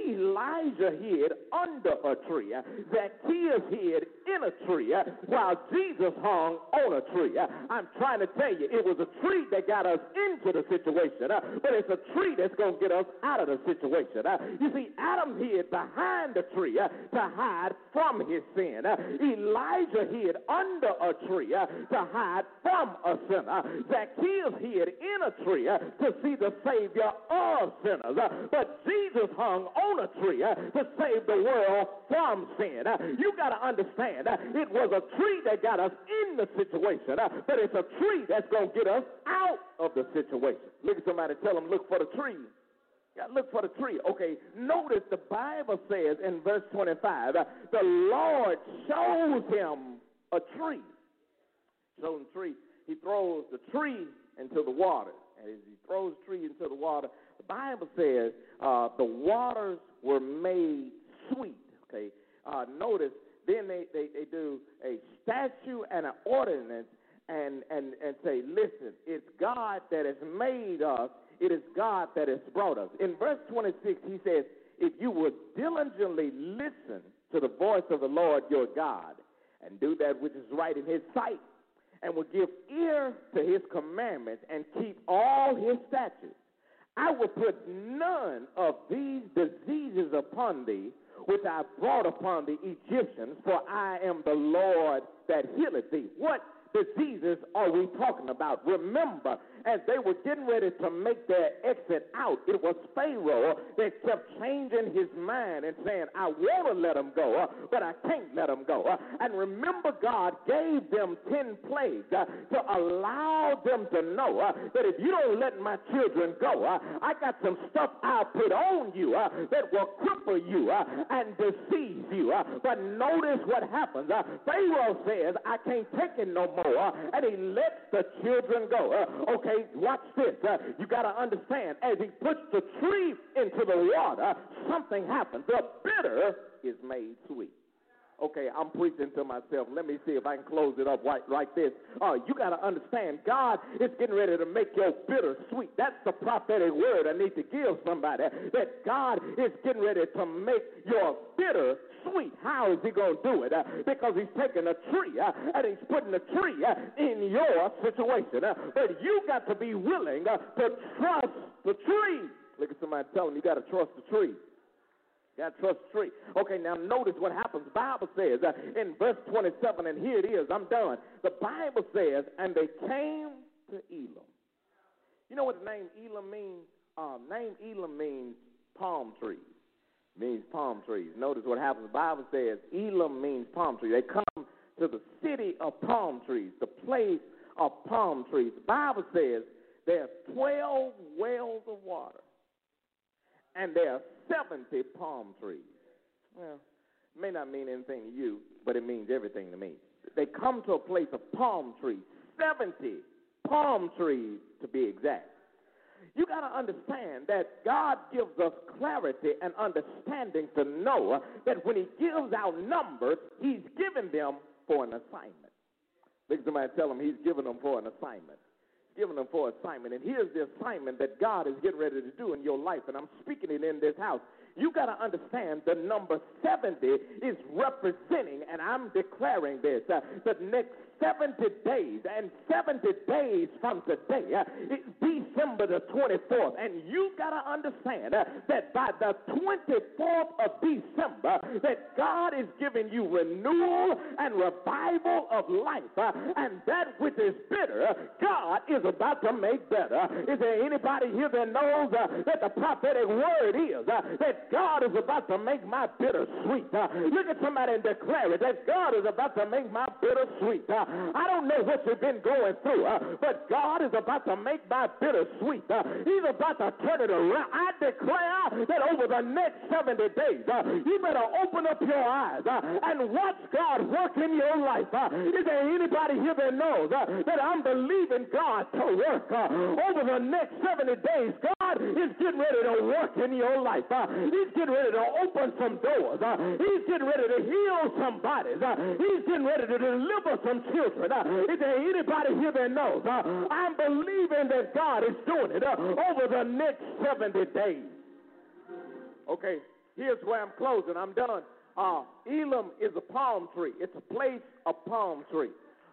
Elijah hid under a tree. Zacchaeus hid in a tree while Jesus hung on a tree. I'm trying to tell you, it was a tree that got us into the situation, but it's a tree that's going to get us out of the situation. You see, Adam hid behind a tree to hide from his sin. Elijah hid under a tree to hide from a sinner. Zacchaeus hid in a tree to see the Savior of sinners. But Jesus hung on a tree to save the world from sin. You got to understand, it was a tree that got us in the situation, but it's a tree that's going to get us out of the situation. Look at somebody, tell them, look for the tree. Yeah, look for the tree. Okay, notice the Bible says in verse 25, the Lord shows him a tree. Shows him a tree. He throws the tree into the water. And as he throws the tree into the water, the Bible says the waters were made sweet. Okay, notice then they do a statute and an ordinance and say, listen, it's God that has made us. It is God that has brought us. In verse 26, he says, if you would diligently listen to the voice of the Lord your God and do that which is right in his sight, and will give ear to his commandments and keep all his statutes, I will put none of these diseases upon thee, which I brought upon the Egyptians, for I am the Lord that healeth thee. What diseases are we talking about? Remember, as they were getting ready to make their exit out, it was Pharaoh that kept changing his mind and saying, I want to let them go, but I can't let them go. And remember, God gave them 10 plagues to allow them to know that if you don't let my children go, I got some stuff I'll put on you that will cripple you and deceive you. But notice what happens. Pharaoh says, I can't take it no more, and he lets the children go. Okay, watch this. You got to understand, as he puts the tree into the water, something happens. The bitter is made sweet. Okay, I'm preaching to myself. Let me see if I can close it up like this. You got to understand, God is getting ready to make your bitter sweet. That's the prophetic word I need to give somebody, that God is getting ready to make your bitter sweet. How is he going to do it? Because he's taking a tree and he's putting a tree in your situation. But you got to be willing to trust the tree. Look at somebody, tell them you got to trust the tree. You got to trust the tree. Okay, now notice what happens. The Bible says in verse 27, and here it is, I'm done. The Bible says, and they came to Elim. You know what the name Elim means? Name Elim means palm trees. Means palm trees. Notice what happens. The Bible says Elim means palm tree. They come to the city of palm trees, the place of palm trees. The Bible says there are 12 wells of water, and there are 70 palm trees. Well, it may not mean anything to you, but it means everything to me. They come to a place of palm trees, 70 palm trees to be exact. You got to understand that God gives us clarity and understanding to know that when he gives out numbers, he's giving them for an assignment. Look at somebody, tell them he's giving them for an assignment. Giving them for assignment. And here's the assignment that God is getting ready to do in your life, and I'm speaking it in this house. You got to understand the number 70 is representing, and I'm declaring this, the next 70 days, and 70 days from today, it's December the 24th, and you got to understand that by the 24th of December, that God is giving you renewal and revival of life, and that which is bitter, God is about to make better. Is there anybody here that knows that the prophetic word is that God is about to make my bitter sweet? Look at somebody and declare it, that God is about to make my bitter sweet. I don't know what you've been going through, but God is about to make my bitter sweet. He's about to turn it around. I declare that over the next 70 days, you better open up your eyes and watch God work in your life. Is there anybody here that knows that I'm believing God to work over the next 70 days? God God is getting ready to work in your life. He's getting ready to open some doors. He's getting ready to heal some bodies. He's getting ready to deliver some children. Is there anybody here that knows? I'm believing that God is doing it over the next 70 days. Okay, here's where I'm closing. I'm done. Elam is a palm tree. It's a place of palm tree.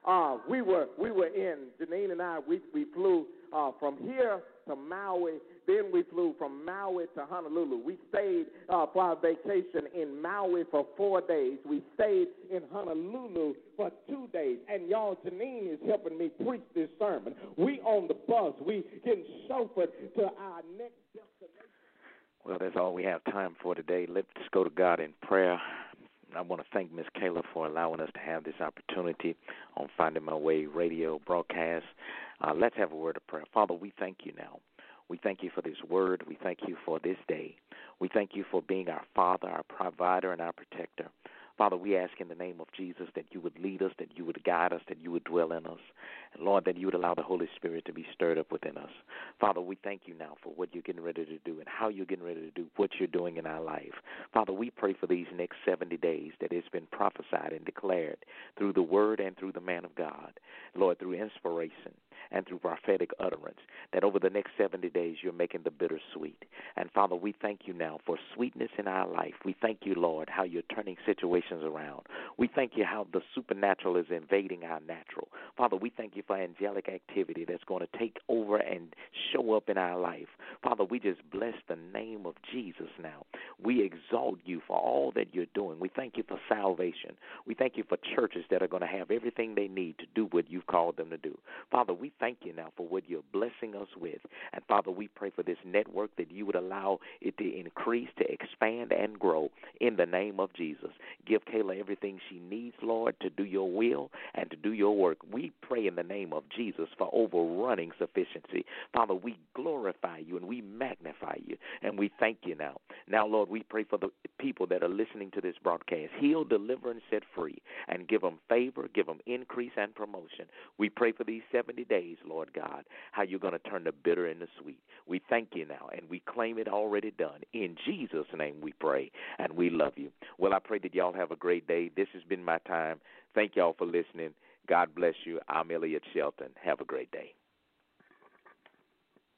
We were in, Janine and I, we flew from here to Maui. Then we flew from Maui to Honolulu. We stayed for our vacation in Maui for 4 days. We stayed in Honolulu for 2 days. And y'all, Janine is helping me preach this sermon. We on the bus. We getting chauffeured to our next destination. Well, that's all we have time for today. Let's go to God in prayer. I want to thank Ms. Kayla for allowing us to have this opportunity on Finding My Way radio broadcast. Let's have a word of prayer. Father, we thank you now. We thank you for this word. We thank you for this day. We thank you for being our Father, our provider, and our protector. Father, we ask in the name of Jesus that you would lead us, that you would guide us, that you would dwell in us. And, Lord, that you would allow the Holy Spirit to be stirred up within us. Father, we thank you now for what you're getting ready to do and how you're getting ready to do what you're doing in our life. Father, we pray for these next 70 days that it's been prophesied and declared through the word and through the man of God. Lord, through inspiration and through prophetic utterance, that over the next 70 days you're making the bitter sweet. And, Father, we thank you now for sweetness in our life. We thank you, Lord, how you're turning situations around. We thank you how the supernatural is invading our natural. Father, we thank you for angelic activity that's going to take over and show up in our life. Father, we just bless the name of Jesus now. We exalt you for all that you're doing. We thank you for salvation. We thank you for churches that are going to have everything they need to do what you've called them to do. Father, we thank you now for what you're blessing us with. And, Father, we pray for this network that you would allow it to increase, to expand, and grow in the name of Jesus. Give Kayla everything she needs, Lord, to do your will and to do your work. We pray in the name of Jesus for overrunning sufficiency. Father, we glorify you and we magnify you, and we thank you now. Now, Lord, we pray for the people that are listening to this broadcast. Heal, deliver, and set free, and give them favor, give them increase and promotion. We pray for these 70 days, Lord God, how you're going to turn the bitter into sweet. We thank you now, and we claim it already done. In Jesus' name we pray, and we love you. Well, I pray that y'all have a great day. This has been my time. Thank y'all for listening. God bless you. I'm Elliot Shelton. Have a great day.